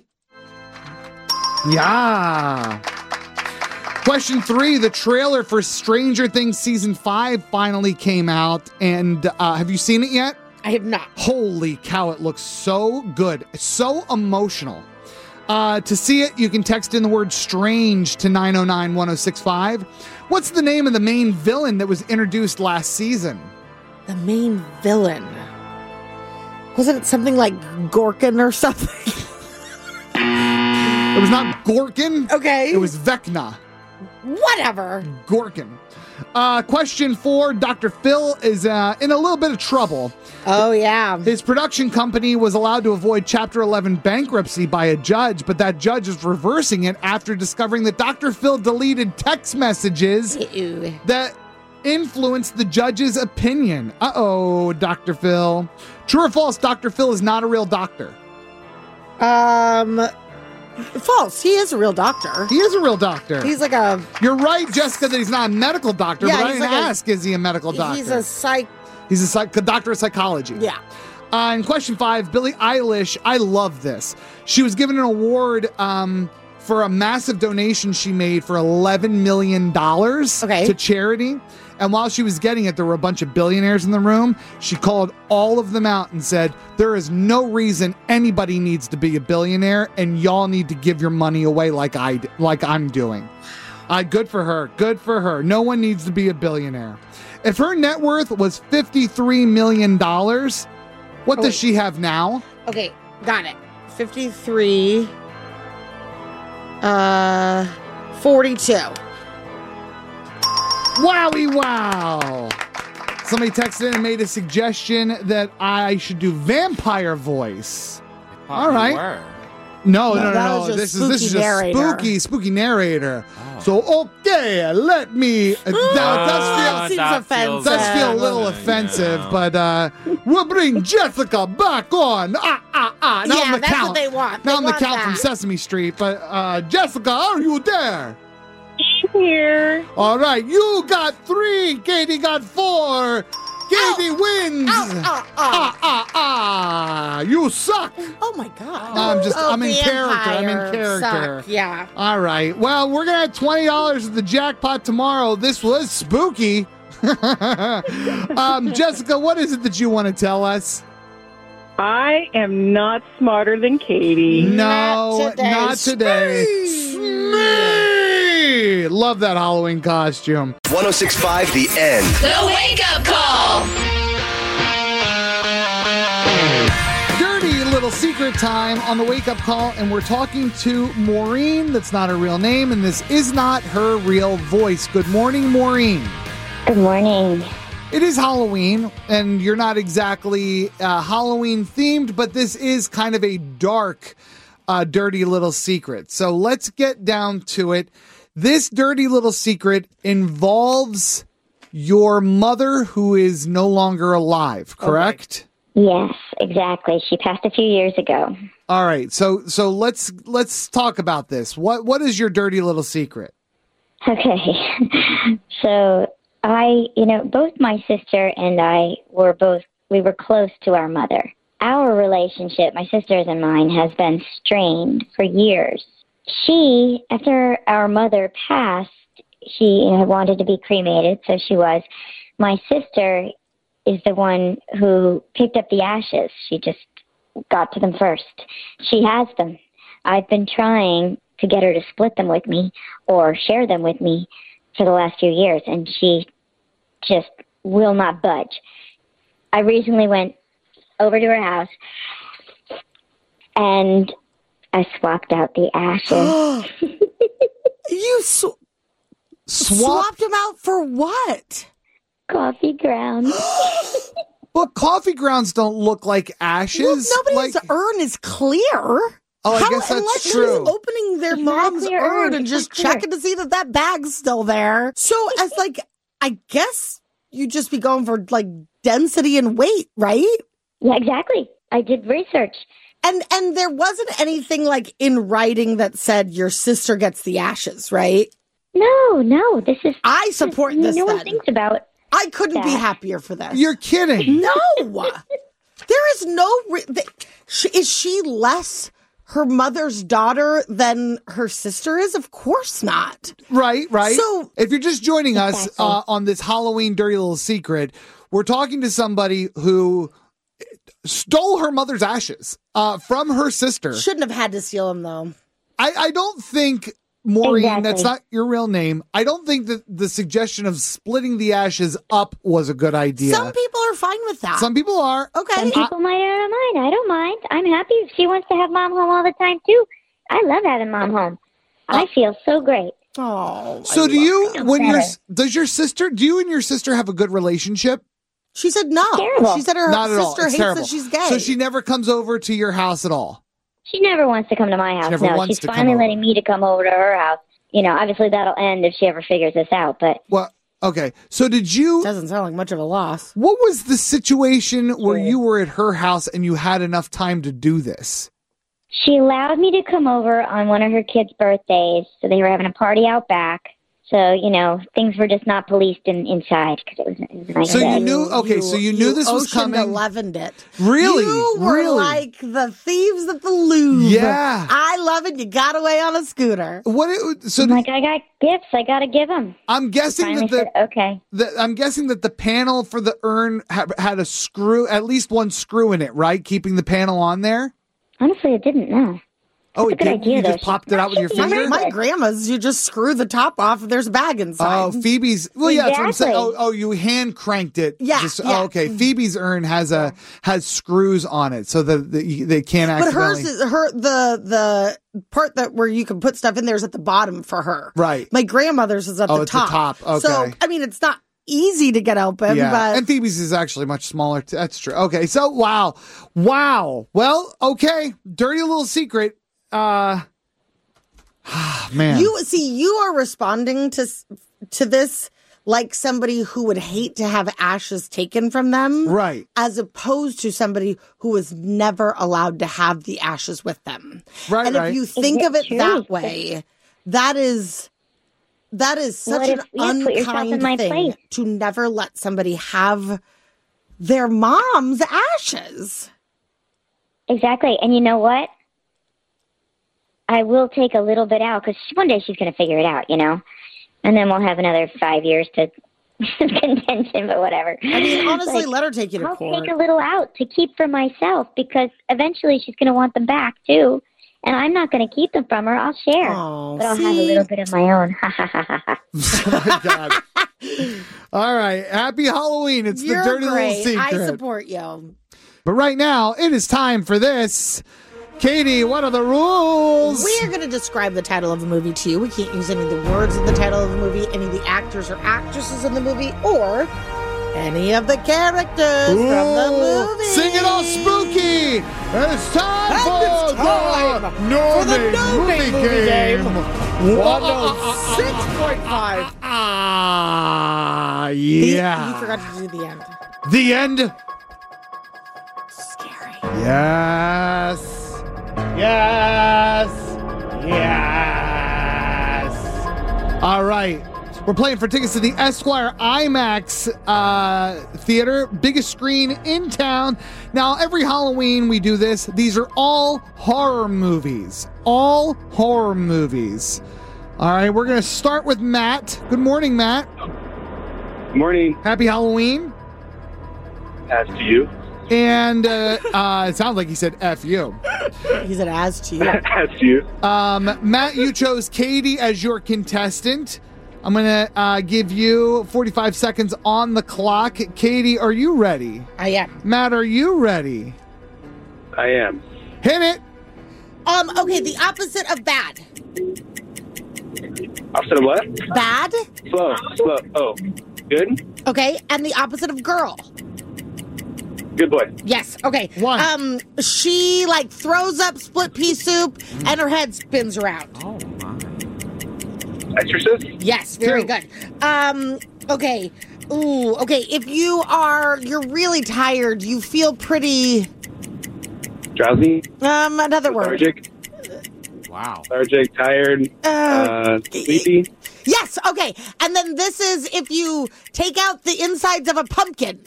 Yeah. Question 3. The trailer for Stranger Things Season 5 finally came out. And have you seen it yet? I have not. Holy cow, it looks so good. It's so emotional. To see it, you can text in the word strange to 909-1065. What's the name of the main villain that was introduced last season? The main villain. Wasn't it something like Gorkin or something? It was not Gorkin. Okay. It was Vecna. Whatever. Gorkin. Question 4. Dr. Phil is in a little bit of trouble. Oh, yeah. His production company was allowed to avoid Chapter 11 bankruptcy by a judge, but that judge is reversing it after discovering that Dr. Phil deleted text messages that influenced the judge's opinion. Uh-oh, Dr. Phil. True or false, Dr. Phil is not a real doctor? False. He is a real doctor. He is a real doctor. He's like a... You're right, Jessica, that he's not a medical doctor, Yeah, but I he's didn't like a- ask, is he a medical doctor? He's a He's a doctor of psychology. Yeah. And question 5, Billie Eilish, I love this. She was given an award for a massive donation she made for $11 million to charity. And while she was getting it, there were a bunch of billionaires in the room. She called all of them out and said, there is no reason anybody needs to be a billionaire, and y'all need to give your money away like I'm doing. Good for her. Good for her. No one needs to be a billionaire. If her net worth was $53 million, what does she have now? Okay, got it. 53. 42. Wowie wow. Somebody texted in and made a suggestion that I should do vampire voice. All right. No. This is just spooky narrator. So, okay, let me. That does feel a little offensive, but we'll bring Jessica back on. Now Yeah, that's what they want. Now I'm the want Count that. from Sesame Street, but Jessica, are you there? Here. All right, you got 3. Katie got 4. Katie wins. You suck. Oh my God. I'm in character. Suck. Yeah. All right. Well, we're gonna have $20 at the jackpot tomorrow. This was spooky. Jessica, what is it that you want to tell us? I am not smarter than Katie. No, not today. Smee! Love that Halloween costume. 106.5 The End. The Wake Up Call. Little Secret time on the Wake Up Call, and we're talking to Maureen. That's not her real name, and this is not her real voice. Good morning, Maureen. Good morning. It is Halloween, and you're not exactly Halloween themed, but this is kind of a dark, dirty little secret. So let's get down to it. This dirty little secret involves your mother, who is no longer alive, correct? Okay. Yes, exactly. She passed a few years ago. All right. So let's talk about this. What is your dirty little secret? Okay. So both my sister and I we were close to our mother. Our relationship, my sister's and mine, has been strained for years. She, after our mother passed, she wanted to be cremated, so she was. My sister is the one who picked up the ashes. She just got to them first. She has them. I've been trying to get her to split them with me or share them with me for the last few years, and she just will not budge. I recently went over to her house, and I swapped out the ashes. You swapped them out for what? Coffee grounds. But coffee grounds don't look like ashes. Well, nobody's urn is clear. Oh, I guess that's true. Unless opening their mom's urn and just checking to see that bag's still there. So as I guess you'd just be going for density and weight, right? Yeah, exactly. I did research. And there wasn't anything in writing that said your sister gets the ashes, right? No. This is. I support this. No one thinks about. I couldn't be happier for this. You're kidding. No. There is no. Is she less her mother's daughter than her sister is? Of course not. Right. So if you're just joining us on this Halloween dirty little secret, we're talking to somebody who stole her mother's ashes from her sister. Shouldn't have had to steal them, though. I don't think, Maureen, that's not your real name. I don't think that the suggestion of splitting the ashes up was a good idea. Some people are fine with that. Some people are. Okay. Some people might not mind. I don't mind. I'm happy if she wants to have mom home all the time, too. I love having mom home. I feel so great. Oh. So do you and your sister have a good relationship? She said no. Terrible. She said her sister hates terrible. that she's gay. So she never comes over to your house at all? She never wants to come to my house. She's finally letting me to come over to her house. Obviously that'll end if she ever figures this out, but... Well, okay. So doesn't sound like much of a loss. What was the situation where you were at her house and you had enough time to do this? She allowed me to come over on one of her kids' birthdays, so they were having a party out back. So, things were just not policed inside because it was a nice day. So you knew this was coming. 11'd it. Really? You were like the thieves at the Louvre. Yeah. I love it. You got away on a scooter. I got gifts. I got to give them. I'm guessing I'm guessing that the panel for the urn had a screw, at least one screw in it, right? Keeping the panel on there? Honestly, I didn't know. Oh, it did? You just popped it out with your finger? My grandma's, you just screw the top off and there's a bag inside. Oh, Phoebe's. Well, yeah, that's what I'm saying. Oh, you hand cranked it. Yeah. Okay. Phoebe's urn has screws on it so that they can't accidentally. But hers is the part where you can put stuff in there is at the bottom for her. Right. My grandmother's is at the top. The top. Okay. So, it's not easy to get open, but... And Phoebe's is actually much smaller. That's true. Okay. So, wow. Well, okay. Dirty little secret. Man, you are responding to this like somebody who would hate to have ashes taken from them, right? As opposed to somebody who was never allowed to have the ashes with them, right? And if you think of it that way, that is such an unkind thing to never let somebody have their mom's ashes. Exactly, and you know what? I will take a little bit out because one day she's going to figure it out, and then we'll have another 5 years to contention, but whatever. Honestly, let her take you to court. I'll take a little out to keep for myself because eventually she's going to want them back too, and I'm not going to keep them from her. I'll share, but I'll have a little bit of my own. Oh my God! All right, happy Halloween! It's the dirty little secret. I support you. But right now, it is time for this. Katie, what are the rules? We are going to describe the title of the movie to you. We can't use any of the words in the title of the movie, any of the actors or actresses in the movie, or any of the characters from the movie. Sing it all spooky. It's time for the No Name Movie Game. 106.5. Yeah. You forgot to do the end. The end. Scary. Yes. Yes. Yes. All right. We're playing for tickets to the Esquire IMAX theater, biggest screen in town. Now, every Halloween we do this. These are all horror movies. All horror movies. All right, we're going to start with Matt. Good morning, Matt. Good morning. Happy Halloween. As to you. And it sounds like he said F you. He said as to you. As to you. Matt, you chose Katie as your contestant. I'm going to give you 45 seconds on the clock. Katie, are you ready? I am. Matt, are you ready? I am. Hit it. Okay, the opposite of bad. Opposite of what? Bad. Slow. Oh, good? Okay, and the opposite of girl. Good boy. Yes, okay. One. She, throws up split pea soup, and her head spins around. Oh, my. Exorcist? Yes, very good. Okay. Ooh, okay. If you're really tired, you feel pretty... Drowsy? Another word. Lethargic? Wow. Lethargic, tired, sleepy? Yes, okay. And then this is if you take out the insides of a pumpkin.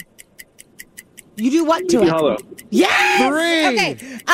You do what to it? Hollow. Yes! 3. Okay.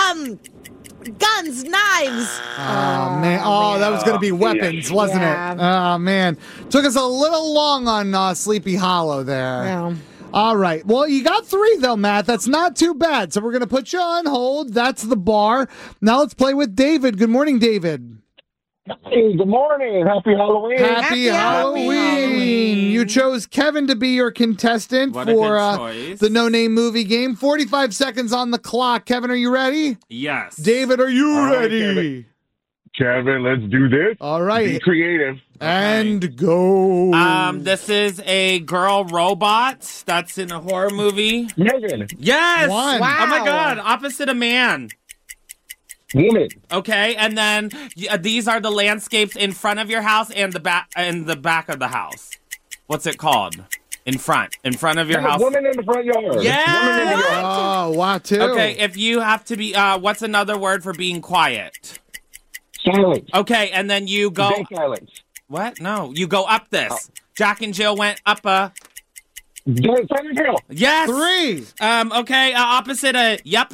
Guns, knives. Oh, man. Oh, that was going to be weapons, wasn't it? Oh, man. Took us a little long on Sleepy Hollow there. Yeah. All right. Well, you got 3, though, Matt. That's not too bad. So we're going to put you on hold. That's the bar. Now let's play with David. Good morning, David. Hey, good morning. Happy Halloween. Happy Halloween. You chose Kevin to be your contestant for the No Name Movie Game. 45 seconds on the clock. Kevin, are you ready? Yes. David, are you ready? Kevin, let's do this. All right. Be creative. And go. This is a girl robot that's in a horror movie. Megan. Yes. One. Wow. Oh, my God. Opposite of man. Woman. Okay, and then these are the landscapes in front of your house and the back of the house. What's it called? In front of your house. Woman in the front yard. Yeah. Woman in the yard. Oh, wow, too. Okay, if you have to be, what's another word for being quiet? Silence. Okay, and then you go. Silence. What? No, you go up this. Oh. Jack and Jill went up a. Silent Hill. Yes. 3. Okay. Opposite of. Yep.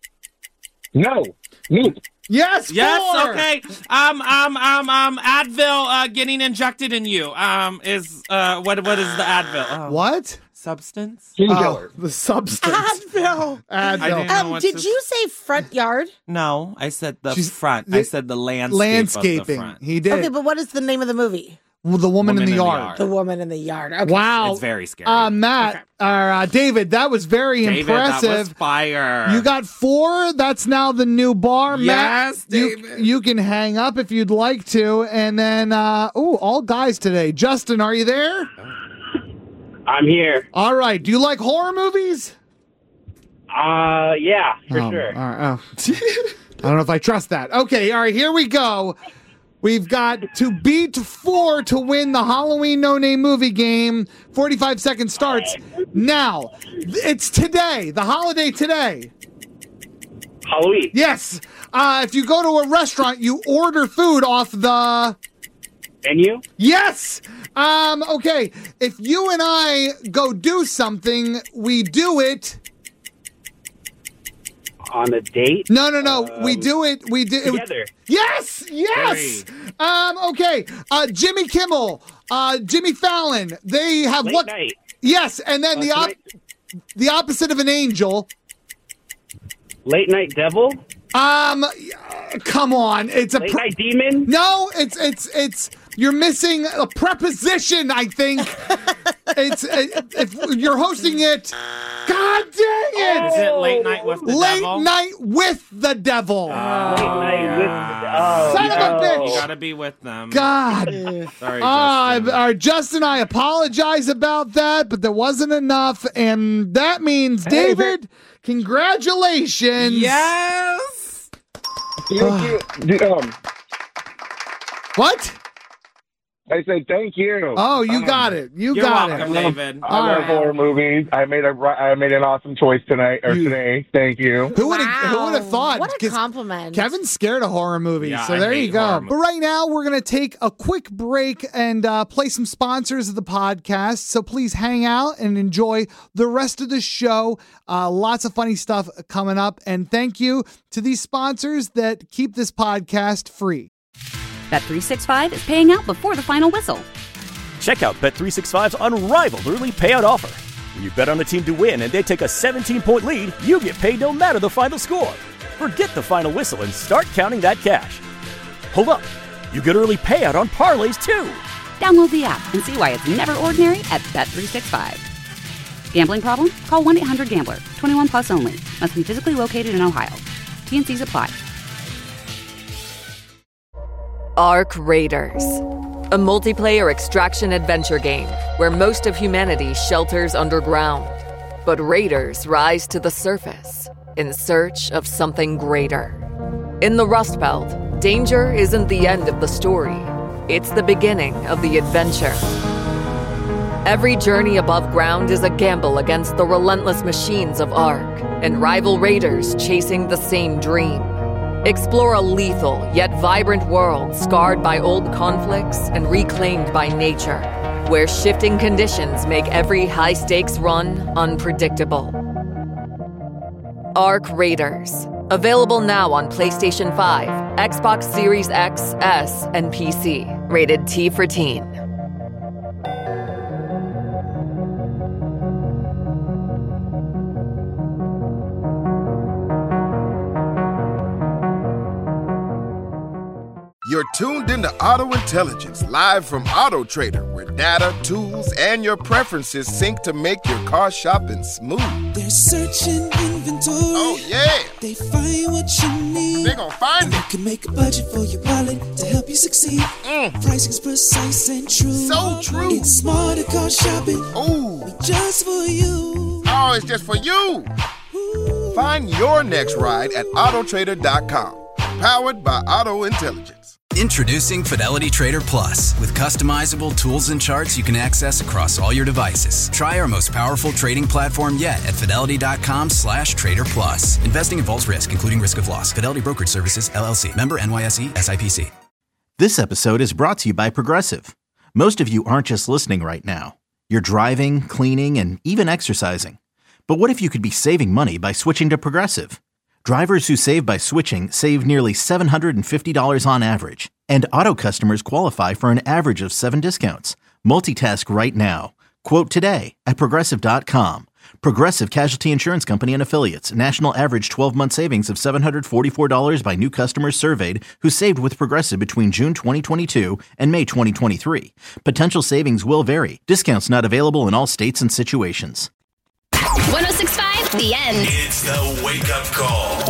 No. Meat. Yes. 4. Yes. Okay. Advil getting injected in you. What is the Advil? Oh. What? Substance? Painkiller. The substance. Advil. Did you say front yard? No, I said the front. I said the landscaping. Of the front. He did. Okay, but what is the name of the movie? Well, the woman in the yard. The woman in the yard. Okay. Wow. It's very scary. Matt, David, that was very impressive. That was fire. You got 4. That's now the new bar. Yes, Matt, David. you can hang up if you'd like to. And then, all guys today. Justin, are you there? I'm here. All right. Do you like horror movies? Yeah, for sure. All right. Oh. I don't know if I trust that. Okay. All right. Here we go. We've got to beat 4 to win the Halloween No Name Movie Game. 45 seconds starts now. It's today, the holiday today. Halloween. Yes. If you go to a restaurant, you order food off the menu. Yes. Okay. If you and I go do something, we do it. On a date? No. We do it. We do together. Yes. Okay. Jimmy Kimmel, Jimmy Fallon. They have Late what? Night. Yes, and then the opposite of an angel. Late Night Devil. Come on. It's a Late Night Demon. No, it's. You're missing a preposition, I think. If you're hosting it. God dang it! Is it Late Night night with the Late devil. night with the devil. Yeah. Son of a bitch. You gotta be with them. God. Sorry, Justin. Justin, I apologize about that, but there wasn't enough. And that means, David, congratulations. Yes. What? I said thank you. Oh, you got it. You're welcome, David. I love horror movies. I made an awesome choice today. Thank you. Who would have thought? What a compliment. Kevin's scared of horror movies, Yeah, so I there hate you go. horror But right now, we're going to take a quick break and play some sponsors of the podcast. So please hang out and enjoy the rest of the show. Lots of funny stuff coming up. And thank you to these sponsors that keep this podcast free. Bet365 is paying out before the final whistle. Check out Bet365's unrivaled early payout offer. When you bet on a team to win and they take a 17-point lead, you get paid no matter the final score. Forget the final whistle and start counting that cash. Hold up. You get early payout on parlays, too. Download the app and see why it's never ordinary at Bet365. Gambling problem? Call 1-800-GAMBLER. 21 plus only. Must be physically located in Ohio. T&Cs apply. Ark Raiders, a multiplayer extraction adventure game where most of humanity shelters underground, but raiders rise to the surface in search of something greater. In the Rust Belt, danger isn't the end of the story, it's the beginning of the adventure. Every journey above ground is a gamble against the relentless machines of Ark and rival raiders chasing the same dream. Explore a lethal yet vibrant world scarred by old conflicts and reclaimed by nature, where shifting conditions make every high-stakes run unpredictable. Ark Raiders. Available now on PlayStation 5, Xbox Series X, S, and PC. Rated T for Teen. You're tuned into Auto Intelligence, live from Auto Trader, where data, tools, and your preferences sync to make your car shopping smooth. They're searching inventory. Oh, yeah. They find what you need. They gon' find and it. You can make a budget for your wallet to help you succeed. Pricing's precise and true. So true. It's smarter car shopping. Ooh. Just for you. Oh, it's just for you. Ooh. Find your next ride at autotrader.com. Powered by Auto Intelligence. Introducing Fidelity Trader Plus. With customizable tools and charts you can access across all your devices. Try our most powerful trading platform yet at fidelity.com/trader plus. Investing involves risk, including risk of loss. Fidelity Brokerage Services, LLC. Member NYSE, SIPC. This episode is brought to you by Progressive. Most of you aren't just listening right now. You're driving, cleaning, and even exercising. But what if you could be saving money by switching to Progressive? Drivers who save by switching save nearly $750 on average, and auto customers qualify for an average of 7 discounts. Multitask right now. Quote today at Progressive.com. Progressive Casualty Insurance Company and Affiliates. National average 12-month savings of $744 by new customers surveyed who saved with Progressive between June 2022 and May 2023. Potential savings will vary. Discounts not available in all states and situations. 106.5, The End. It's the wake-up call.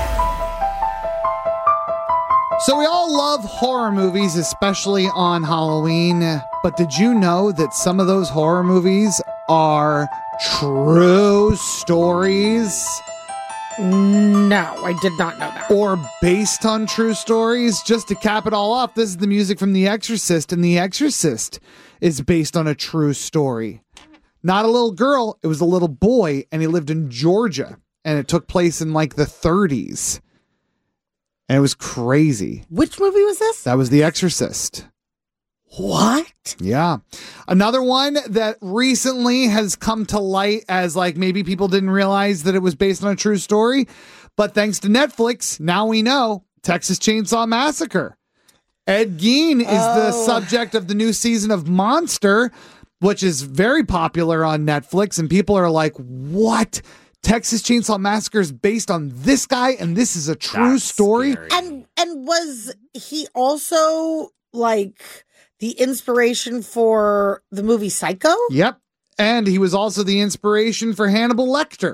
So we all love horror movies, especially on Halloween. But did you know that some of those horror movies are true stories? No, I did not know that. Or based on true stories? Just to cap it all off, this is the music from The Exorcist, and The Exorcist is based on a true story. Not a little girl, it was a little boy, and he lived in Georgia, and it took place in like the 30s. And it was crazy. Which movie was this? That was The Exorcist. What? Yeah. Another one that recently has come to light as like maybe people didn't realize that it was based on a true story, but thanks to Netflix, now we know. Texas Chainsaw Massacre. Ed Gein is the subject of the new season of Monster, which is very popular on Netflix, and people are like, what? Texas Chainsaw Massacre is based on this guy, and this is a true story? Scary. And was he also, like, the inspiration for the movie Psycho? Yep. And he was also the inspiration for Hannibal Lecter. Oh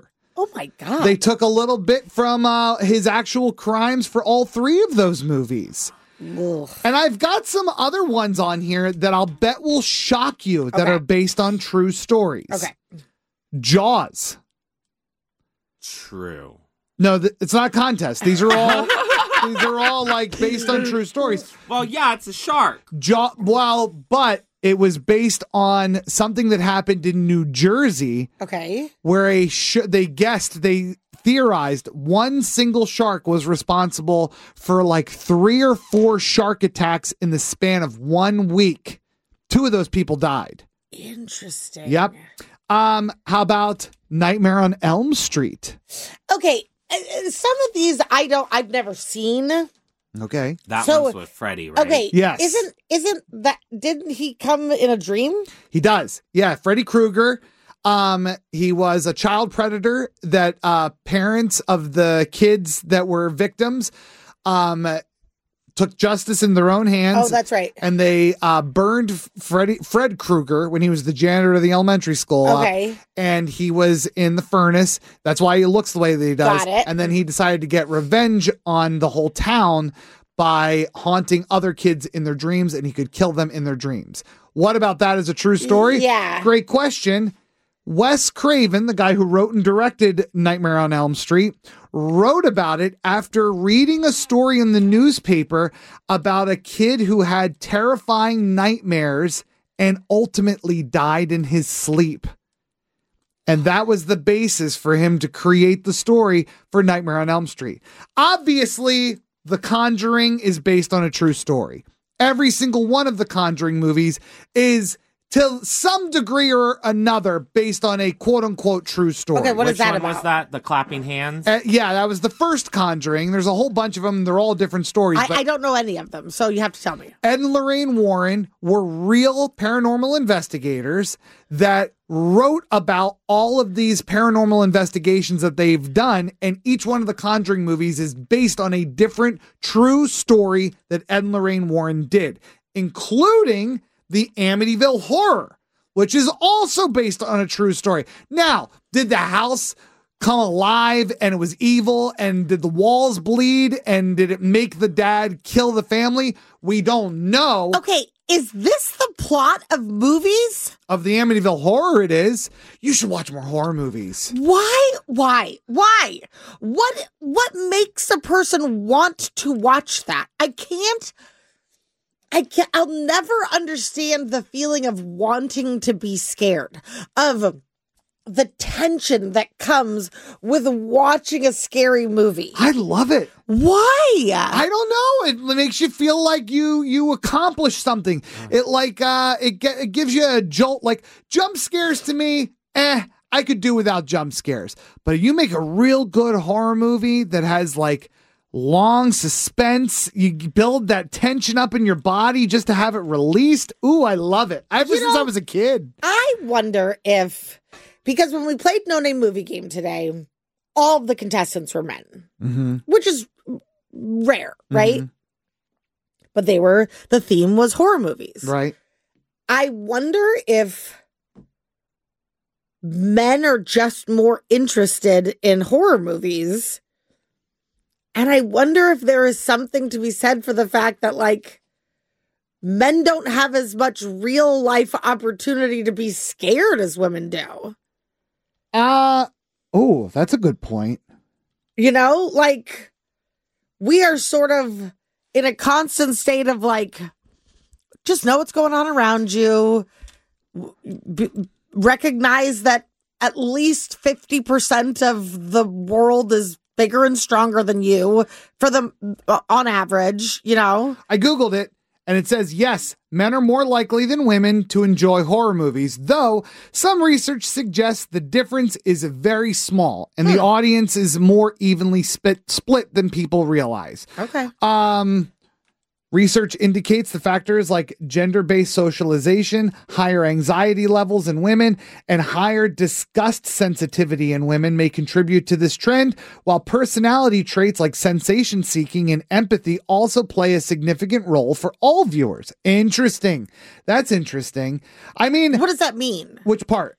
Oh my God. They took a little bit from his actual crimes for all 3 of those movies. Ugh. And I've got some other ones on here that I'll bet will shock you that are based on true stories. Okay. Jaws. True. No, it's not a contest. These are all like based on true stories. Well, yeah, it's a shark. But it was based on something that happened in New Jersey. Okay. Where they theorized one single shark was responsible for like 3 or 4 shark attacks in the span of 1 week. 2 of those people died. Interesting. Yep. How about Nightmare on Elm Street? Okay. Some of these I've never seen. Okay. That one's with Freddy, right? Okay. Yes. Didn't he come in a dream? He does. Yeah. Freddy Krueger. He was a child predator that parents of the kids that were victims took justice in their own hands. Oh, that's right. And they burned Fred Krueger when he was the janitor of the elementary school. Okay. And he was in the furnace. That's why he looks the way that he does. Got it. And then he decided to get revenge on the whole town by haunting other kids in their dreams, and he could kill them in their dreams. What about that as a true story? Yeah. Great question. Wes Craven, the guy who wrote and directed Nightmare on Elm Street, wrote about it after reading a story in the newspaper about a kid who had terrifying nightmares and ultimately died in his sleep. And that was the basis for him to create the story for Nightmare on Elm Street. Obviously, The Conjuring is based on a true story. Every single one of the Conjuring movies is to some degree or another based on a quote-unquote true story. Okay, what is that about? Was that? The clapping hands? Yeah, that was the first Conjuring. There's a whole bunch of them. They're all different stories. I don't know any of them, so you have to tell me. Ed and Lorraine Warren were real paranormal investigators that wrote about all of these paranormal investigations that they've done, and each one of the Conjuring movies is based on a different true story that Ed and Lorraine Warren did, including the Amityville Horror, which is also based on a true story. Now, did the house come alive and it was evil, and did the walls bleed, and did it make the dad kill the family? We don't know. Okay, is this the plot of movies? Of the Amityville Horror, it is. You should watch more horror movies. Why? What makes a person want to watch that? I'll never understand the feeling of wanting to be scared, of the tension that comes with watching a scary movie. I love it. Why? I don't know. It makes you feel like you accomplished something. It gives you a jolt. Like jump scares to me, I could do without jump scares. But you make a real good horror movie that has like long suspense, you build that tension up in your body just to have it released. Ooh, I love it. Ever since I was a kid. I wonder if, because when we played No Name Movie Game today, all of the contestants were men, which is rare, right? But the theme was horror movies. Right. I wonder if men are just more interested in horror movies. And I wonder if there is something to be said for the fact that, like, men don't have as much real life opportunity to be scared as women do. Oh, that's a good point. You know, like, we are sort of in a constant state of, like, just know what's going on around you. Recognize that at least 50% of the world is bigger and stronger than you on average, you know? I Googled it, and it says, yes, men are more likely than women to enjoy horror movies, though some research suggests the difference is very small, and the audience is more evenly split than people realize. Okay. Research indicates the factors like gender-based socialization, higher anxiety levels in women, and higher disgust sensitivity in women may contribute to this trend, while personality traits like sensation-seeking and empathy also play a significant role for all viewers. Interesting. That's interesting. I mean... What does that mean? Which part?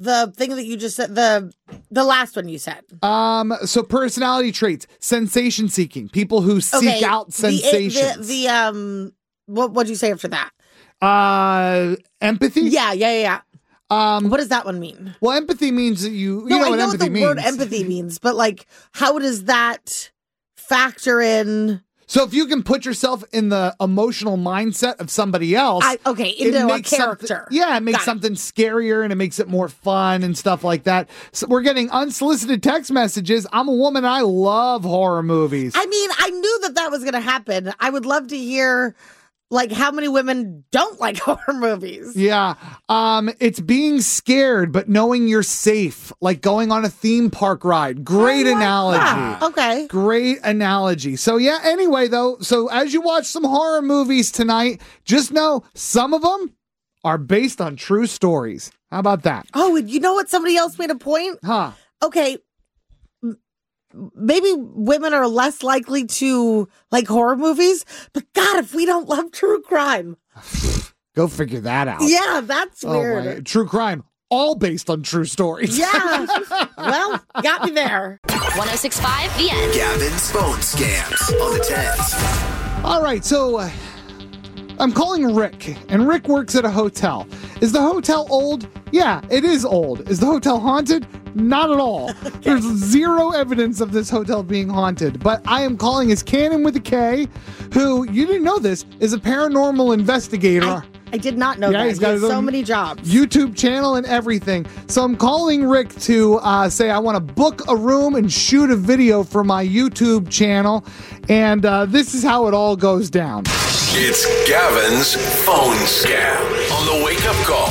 the thing that you just said, the last one you said. So personality traits, sensation seeking, people who seek out sensations. What'd you say after that? Empathy? Yeah. What does that one mean? Well, empathy means that you know what empathy means. I know what the word empathy means, but like, how does that factor in? So if you can put yourself in the emotional mindset of somebody else, into a character. It makes something scarier and it makes it more fun and stuff like that. So we're getting unsolicited text messages. I'm a woman. I love horror movies. I mean, I knew that was going to happen. I would love to hear like how many women don't like horror movies. Yeah. It's being scared, but knowing you're safe, like going on a theme park ride. Great analogy. That. Okay. Great analogy. So yeah, anyway, though, so as you watch some horror movies tonight, just know some of them are based on true stories. How about that? Oh, and you know what? Somebody else made a point? Huh. Okay. Maybe women are less likely to like horror movies, but God, if we don't love true crime. Go figure that out. Yeah, that's weird. True crime, all based on true stories. Yeah. Well, got me there. 106.5 The End. Gavin's phone scams on the 10s. All right, so I'm calling Rick, and Rick works at a hotel. Is the hotel old? Yeah, it is old. Is the hotel haunted? Not at all. Okay. There's zero evidence of this hotel being haunted. But I am calling as Cannon with a K, who, you didn't know this, is a paranormal investigator. I did not know that. He's got his so many jobs. YouTube channel and everything. So I'm calling Rick to say I want to book a room and shoot a video for my YouTube channel. And this is how it all goes down. It's Gavin's phone scam on the Wake Up Call.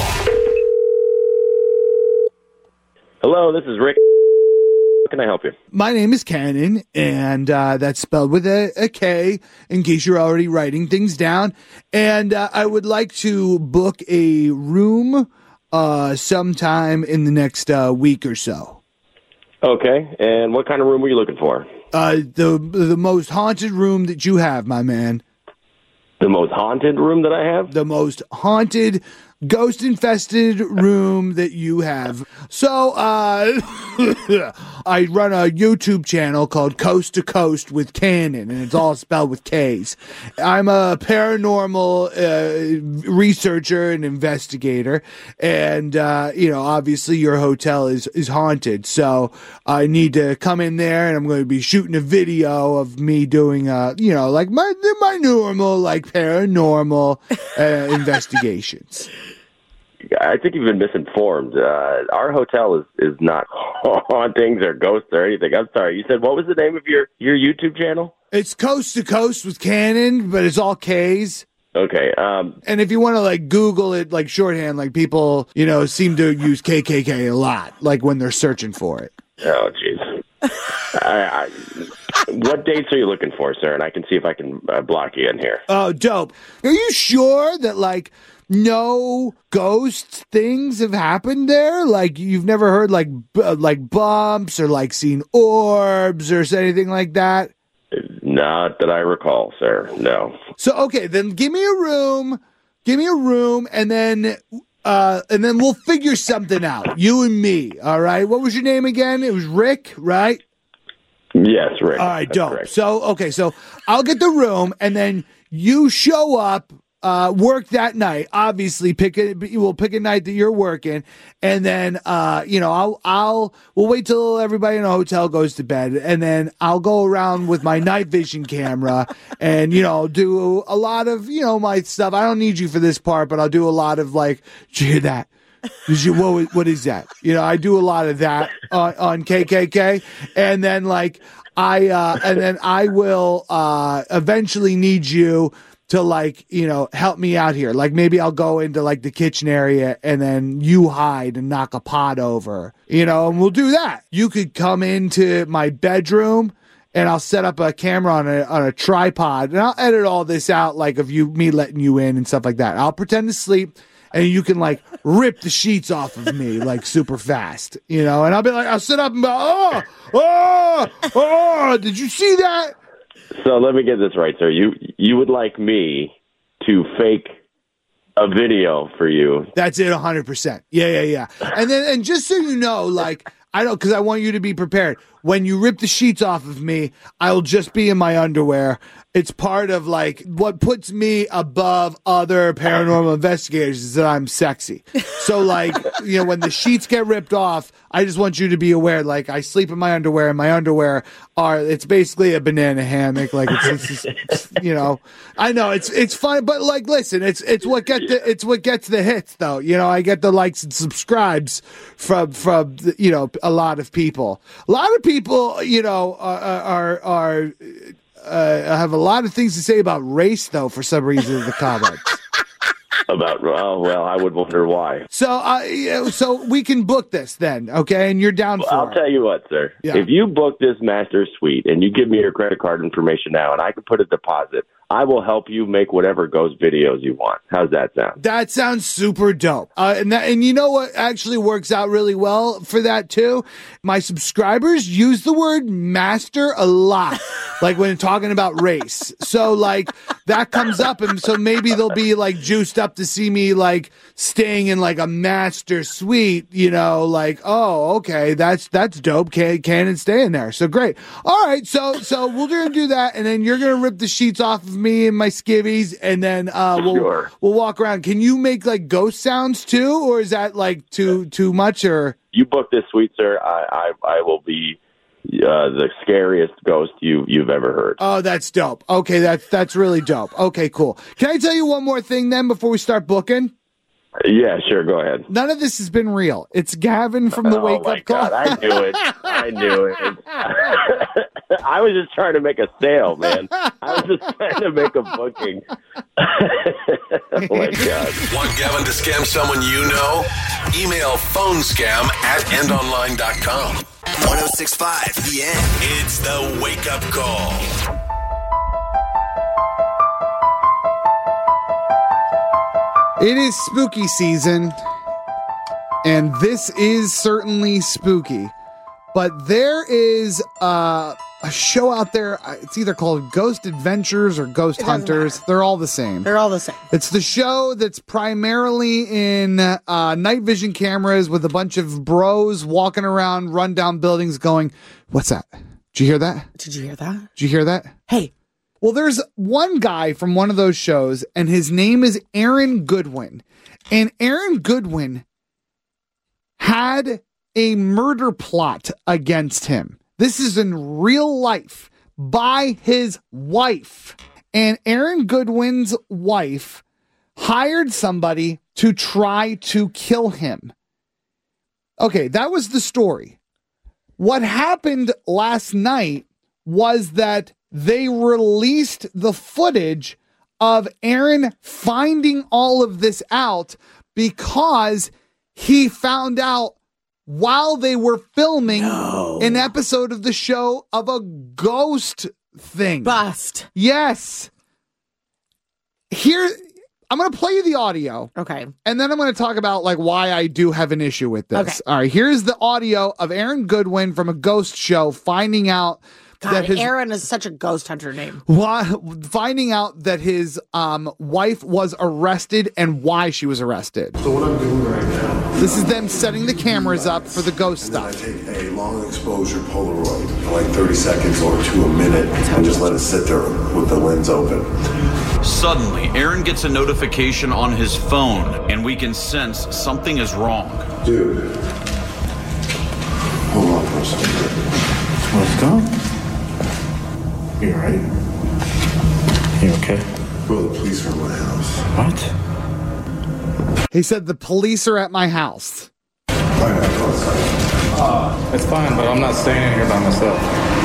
Hello, this is Rick. How can I help you? My name is Cannon, and that's spelled with a K, in case you're already writing things down. And I would like to book a room sometime in the next week or so. Okay, and what kind of room were you looking for? The most haunted room that you have, my man. The most haunted room that I have? The most haunted, ghost-infested room that you have. So, I run a YouTube channel called Coast to Coast with Cannon, and it's all spelled with K's. I'm a paranormal researcher and investigator, and, obviously your hotel is haunted, so I need to come in there, and I'm going to be shooting a video of me doing, like my normal, like, paranormal investigations. I think you've been misinformed. Our hotel is not hauntings or ghosts or anything. I'm sorry. You said, what was the name of your YouTube channel? It's Coast to Coast with Cannon, but it's all K's. Okay. And if you want to like Google it, like shorthand, like people, seem to use KKK a lot, like when they're searching for it. Oh, jeez. What dates are you looking for, sir? And I can see if I can block you in here. Oh, dope. Are you sure that like no ghost things have happened there? Like you've never heard like bumps or like seen orbs or anything like that? Not that I recall, sir. No. So okay, then give me a room, and then we'll figure something out. You and me, all right? What was your name again? It was Rick, right? Yes, Rick. All right, That's dope. correct. So I'll get the room, and then you show up, work that night. Obviously, we'll pick a night that you're working, and then we'll wait till everybody in the hotel goes to bed, and then I'll go around with my night vision camera, and do a lot of my stuff. I don't need you for this part, but I'll do a lot of like, did you hear that? What is that? I do a lot of that on KKK, and then I will eventually need you to help me out here. Like maybe I'll go into like the kitchen area and then you hide and knock a pot over, and we'll do that. You could come into my bedroom and I'll set up a camera on a tripod and I'll edit all this out, like of me letting you in and stuff like that. I'll pretend to sleep. And you can like rip the sheets off of me like super fast, and I'll be like, I'll sit up and go, oh, did you see that? So let me get this right, sir. You would like me to fake a video for you. That's it, 100%. Yeah. And just so you know, like, because I want you to be prepared. When you rip the sheets off of me, I'll just be in my underwear. It's part of, like, what puts me above other paranormal investigators is that I'm sexy. So, like, when the sheets get ripped off, I just want you to be aware, like, I sleep in my underwear, and my underwear it's basically a banana hammock. Like, it's I know it's fun, but, like, listen, it's what gets the hits, though. I get the likes and subscribes from a lot of people. A lot of people, have a lot of things to say about race, though, for some reason in the comments. I would wonder why. So we can book this then, okay? And you're down for it. I'll tell you what, sir. Yeah. If you book this master suite and you give me your credit card information now and I can put a deposit, I will help you make whatever ghost videos you want. How's that sound? That sounds super dope. And you know what actually works out really well for that too? My subscribers use the word master a lot, like when talking about race. So like that comes up, and so maybe they'll be like juiced up to see me like staying in like a master suite, like, oh, okay, that's dope. Cannon stay in there. So great. All right. So we're going to do that. And then you're going to rip the sheets off of me and my skivvies, and then we'll walk around. Can you make like ghost sounds too, or is that like too much? Or you book this suite, sir, I will be the scariest ghost you've ever heard. Oh, that's dope. Okay, that's really dope. Okay, cool. Can I tell you one more thing then before we start booking? Yeah, sure. Go ahead. None of this has been real. It's Gavin from the Wake Up Call. God, I knew it. I was just trying to make a sale, man. I was just trying to make a booking. Oh, my God. Want Gavin to scam someone you know? Email phonescam@endonline.com. 106.5 The End. It's the Wake Up Call. It is spooky season, and this is certainly spooky. But there is a show out there. It's either called Ghost Adventures or Ghost Hunters. They're all the same. It's the show that's primarily in night vision cameras with a bunch of bros walking around rundown buildings going, what's that? Did you hear that? Did you hear that? Did you hear that? Hey. Well, there's one guy from one of those shows, and his name is Aaron Goodwin. And Aaron Goodwin had a murder plot against him. This is in real life by his wife. And Aaron Goodwin's wife hired somebody to try to kill him. Okay, that was the story. What happened last night was that they released the footage of Aaron finding all of this out because he found out while they were filming an episode of the show of a ghost thing. Bust. Yes. Here, I'm going to play you the audio. Okay. And then I'm going to talk about like why I do have an issue with this. Okay. All right. Here's the audio of Aaron Goodwin from a ghost show finding out God, Aaron is such a ghost hunter name. Finding out that his wife was arrested and why she was arrested. So what I'm doing right now, this is them setting the cameras up for the ghost stuff. I take a long exposure Polaroid for like 30 seconds or to a minute and just let it sit there with the lens open. Suddenly, Aaron gets a notification on his phone, and we can sense something is wrong. Dude, hold on for a second. What's going on? You alright? You okay? Bro, the police are at my house. What? He said the police are at my house. It's fine, but I'm not staying in here by myself.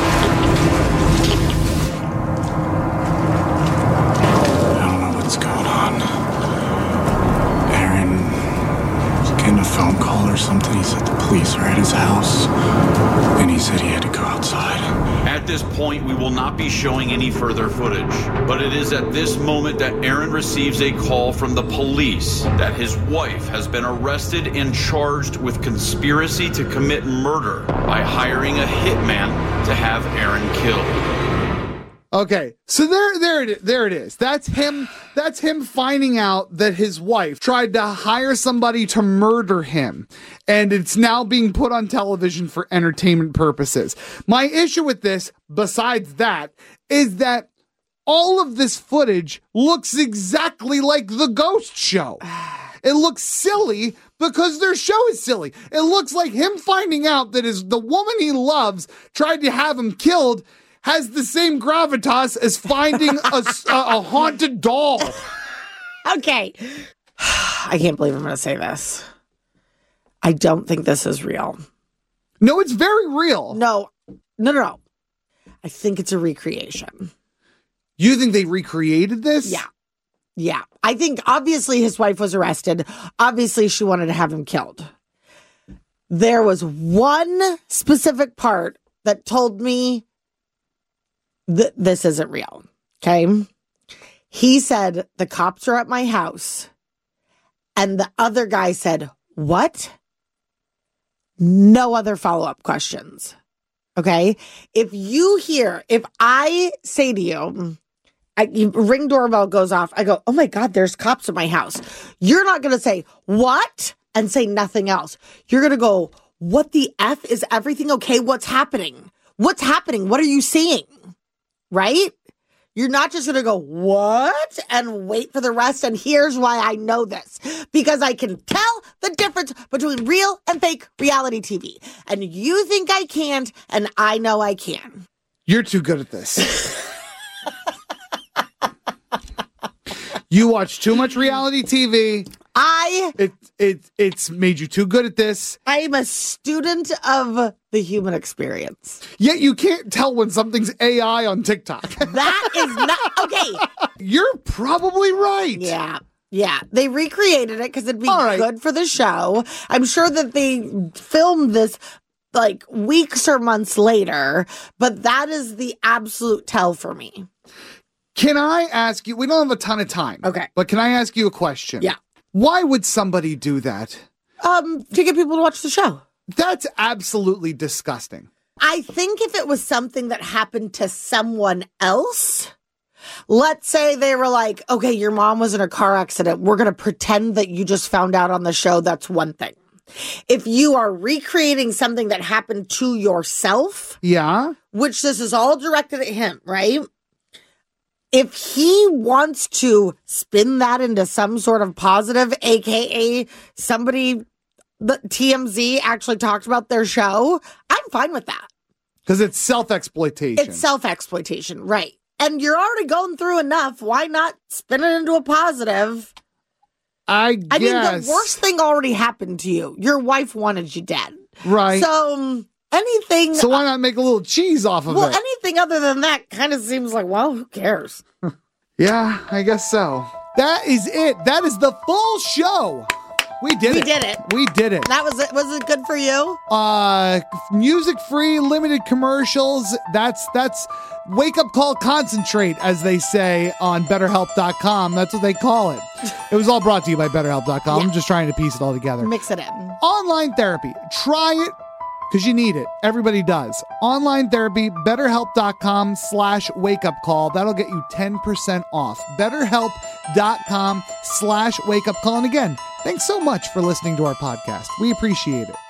I don't know what's going on. Aaron was getting a phone call or something. He said the police are at his house, and he said he had to go outside. At this point, we will not be showing any further footage, but it is at this moment that Aaron receives a call from the police that his wife has been arrested and charged with conspiracy to commit murder by hiring a hitman to have Aaron killed. Okay, so there it is. That's him finding out that his wife tried to hire somebody to murder him, and it's now being put on television for entertainment purposes. My issue with this, besides that, is that all of this footage looks exactly like the Ghost Show. It looks silly because their show is silly. It looks like him finding out that the woman he loves tried to have him killed has the same gravitas as finding a haunted doll. Okay. I can't believe I'm going to say this. I don't think this is real. No, it's very real. No. I think it's a recreation. You think they recreated this? Yeah. I think obviously his wife was arrested. Obviously she wanted to have him killed. There was one specific part that told me this isn't real. Okay. He said, the cops are at my house. And the other guy said, what? No other follow-up questions. Okay. If I say to you, Ring doorbell goes off, I go, oh my God, there's cops at my house. You're not going to say, what? And say nothing else. You're going to go, what the F? Is everything okay? What's happening? What are you seeing? Right? You're not just going to go, what? And wait for the rest. And here's why I know this. Because I can tell the difference between real and fake reality TV. And you think I can't, and I know I can. You're too good at this. You watch too much reality TV. It's made you too good at this. I am a student of the human experience. Yet you can't tell when something's AI on TikTok. That is not okay. You're probably right. Yeah. They recreated it because it'd be good for the show. I'm sure that they filmed this like weeks or months later, but that is the absolute tell for me. Can I ask you, we don't have a ton of time. Okay. But can I ask you a question? Yeah. Why would somebody do that? To get people to watch the show. That's absolutely disgusting. I think if it was something that happened to someone else, let's say they were like, okay, your mom was in a car accident. We're going to pretend that you just found out on the show. That's one thing. If you are recreating something that happened to yourself. Yeah. Which this is all directed at him, right? If he wants to spin that into some sort of positive, aka somebody, the TMZ actually talked about their show, I'm fine with that. Because it's self-exploitation. It's self-exploitation, right. And you're already going through enough. Why not spin it into a positive? I guess. I mean, the worst thing already happened to you. Your wife wanted you dead. Right. So anything. So why not make a little cheese off of it? Well, anything other than that kind of seems like, well, who cares? Yeah, I guess so. That is it. That is the full show. We did it. We did it. That was it. Was it good for you? Music free, limited commercials. That's wake up call concentrate, as they say on BetterHelp.com. That's what they call it. It was all brought to you by BetterHelp.com. Yeah. I'm just trying to piece it all together. Mix it in. Online therapy. Try it because you need it. Everybody does. Online therapy, BetterHelp.com/wakeupcall. That'll get you 10% off. BetterHelp.com/wakeupcall. And again, thanks so much for listening to our podcast. We appreciate it.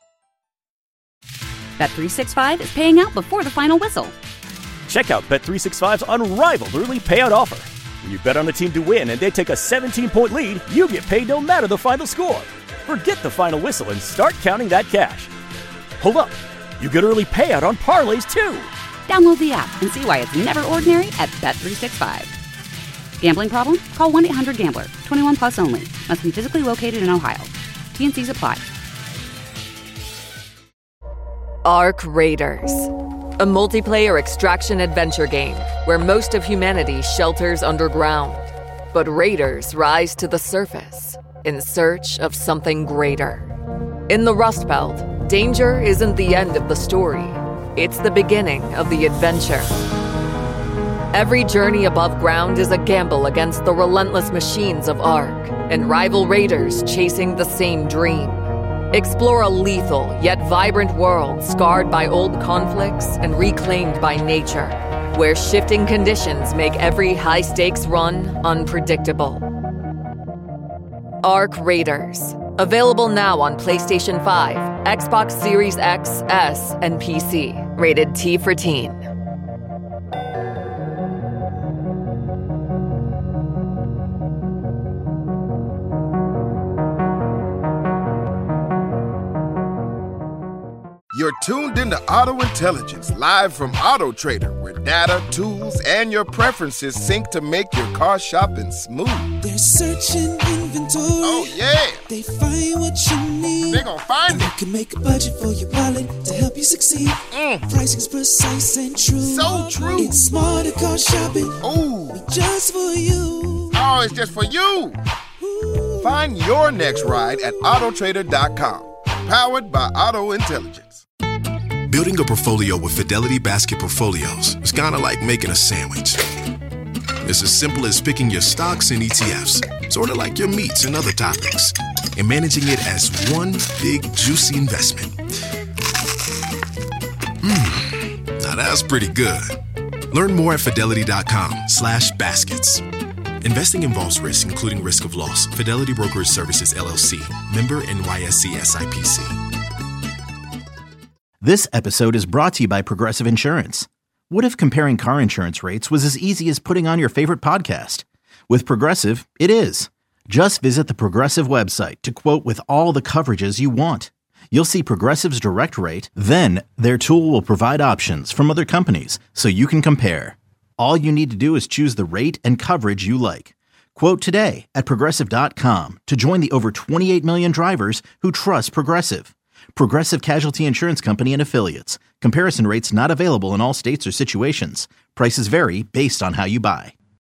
Bet365 is paying out before the final whistle. Check out Bet365's unrivaled early payout offer. When you bet on a team to win and they take a 17-point lead, you get paid no matter the final score. Forget the final whistle and start counting that cash. Hold up. You get early payout on parlays, too. Download the app and see why it's never ordinary at Bet365. Gambling problem? Call 1-800-GAMBLER. 21 plus only. Must be physically located in Ohio. T&Cs apply. Ark Raiders, a multiplayer extraction adventure game where most of humanity shelters underground. But raiders rise to the surface in search of something greater. In the Rust Belt, danger isn't the end of the story. It's the beginning of the adventure. Every journey above ground is a gamble against the relentless machines of Ark and rival raiders chasing the same dream. Explore a lethal yet vibrant world scarred by old conflicts and reclaimed by nature, where shifting conditions make every high-stakes run unpredictable. Arc Raiders. Available now on PlayStation 5, Xbox Series X, S, and PC. Rated T for Teen. You're tuned into Auto Intelligence, live from Auto Trader, where data, tools, and your preferences sync to make your car shopping smooth. They're searching inventory. Oh, yeah. They find what you need. They're gonna find it. You can make a budget for your wallet to help you succeed. Pricing's precise and true. So true. It's smarter car shopping. Ooh. Just for you. Oh, it's just for you. Ooh. Find your next ride at autotrader.com. Powered by Auto Intelligence. Building a portfolio with Fidelity Basket Portfolios is kind of like making a sandwich. It's as simple as picking your stocks and ETFs, sort of like your meats and other toppings, and managing it as one big, juicy investment. Now that's pretty good. Learn more at Fidelity.com/baskets. Investing involves risk, including risk of loss. Fidelity Brokerage Services, LLC. Member NYSE SIPC. This episode is brought to you by Progressive Insurance. What if comparing car insurance rates was as easy as putting on your favorite podcast? With Progressive, it is. Just visit the Progressive website to quote with all the coverages you want. You'll see Progressive's direct rate, then their tool will provide options from other companies so you can compare. All you need to do is choose the rate and coverage you like. Quote today at Progressive.com to join the over 28 million drivers who trust Progressive. Progressive Casualty Insurance Company and Affiliates. Comparison rates not available in all states or situations. Prices vary based on how you buy.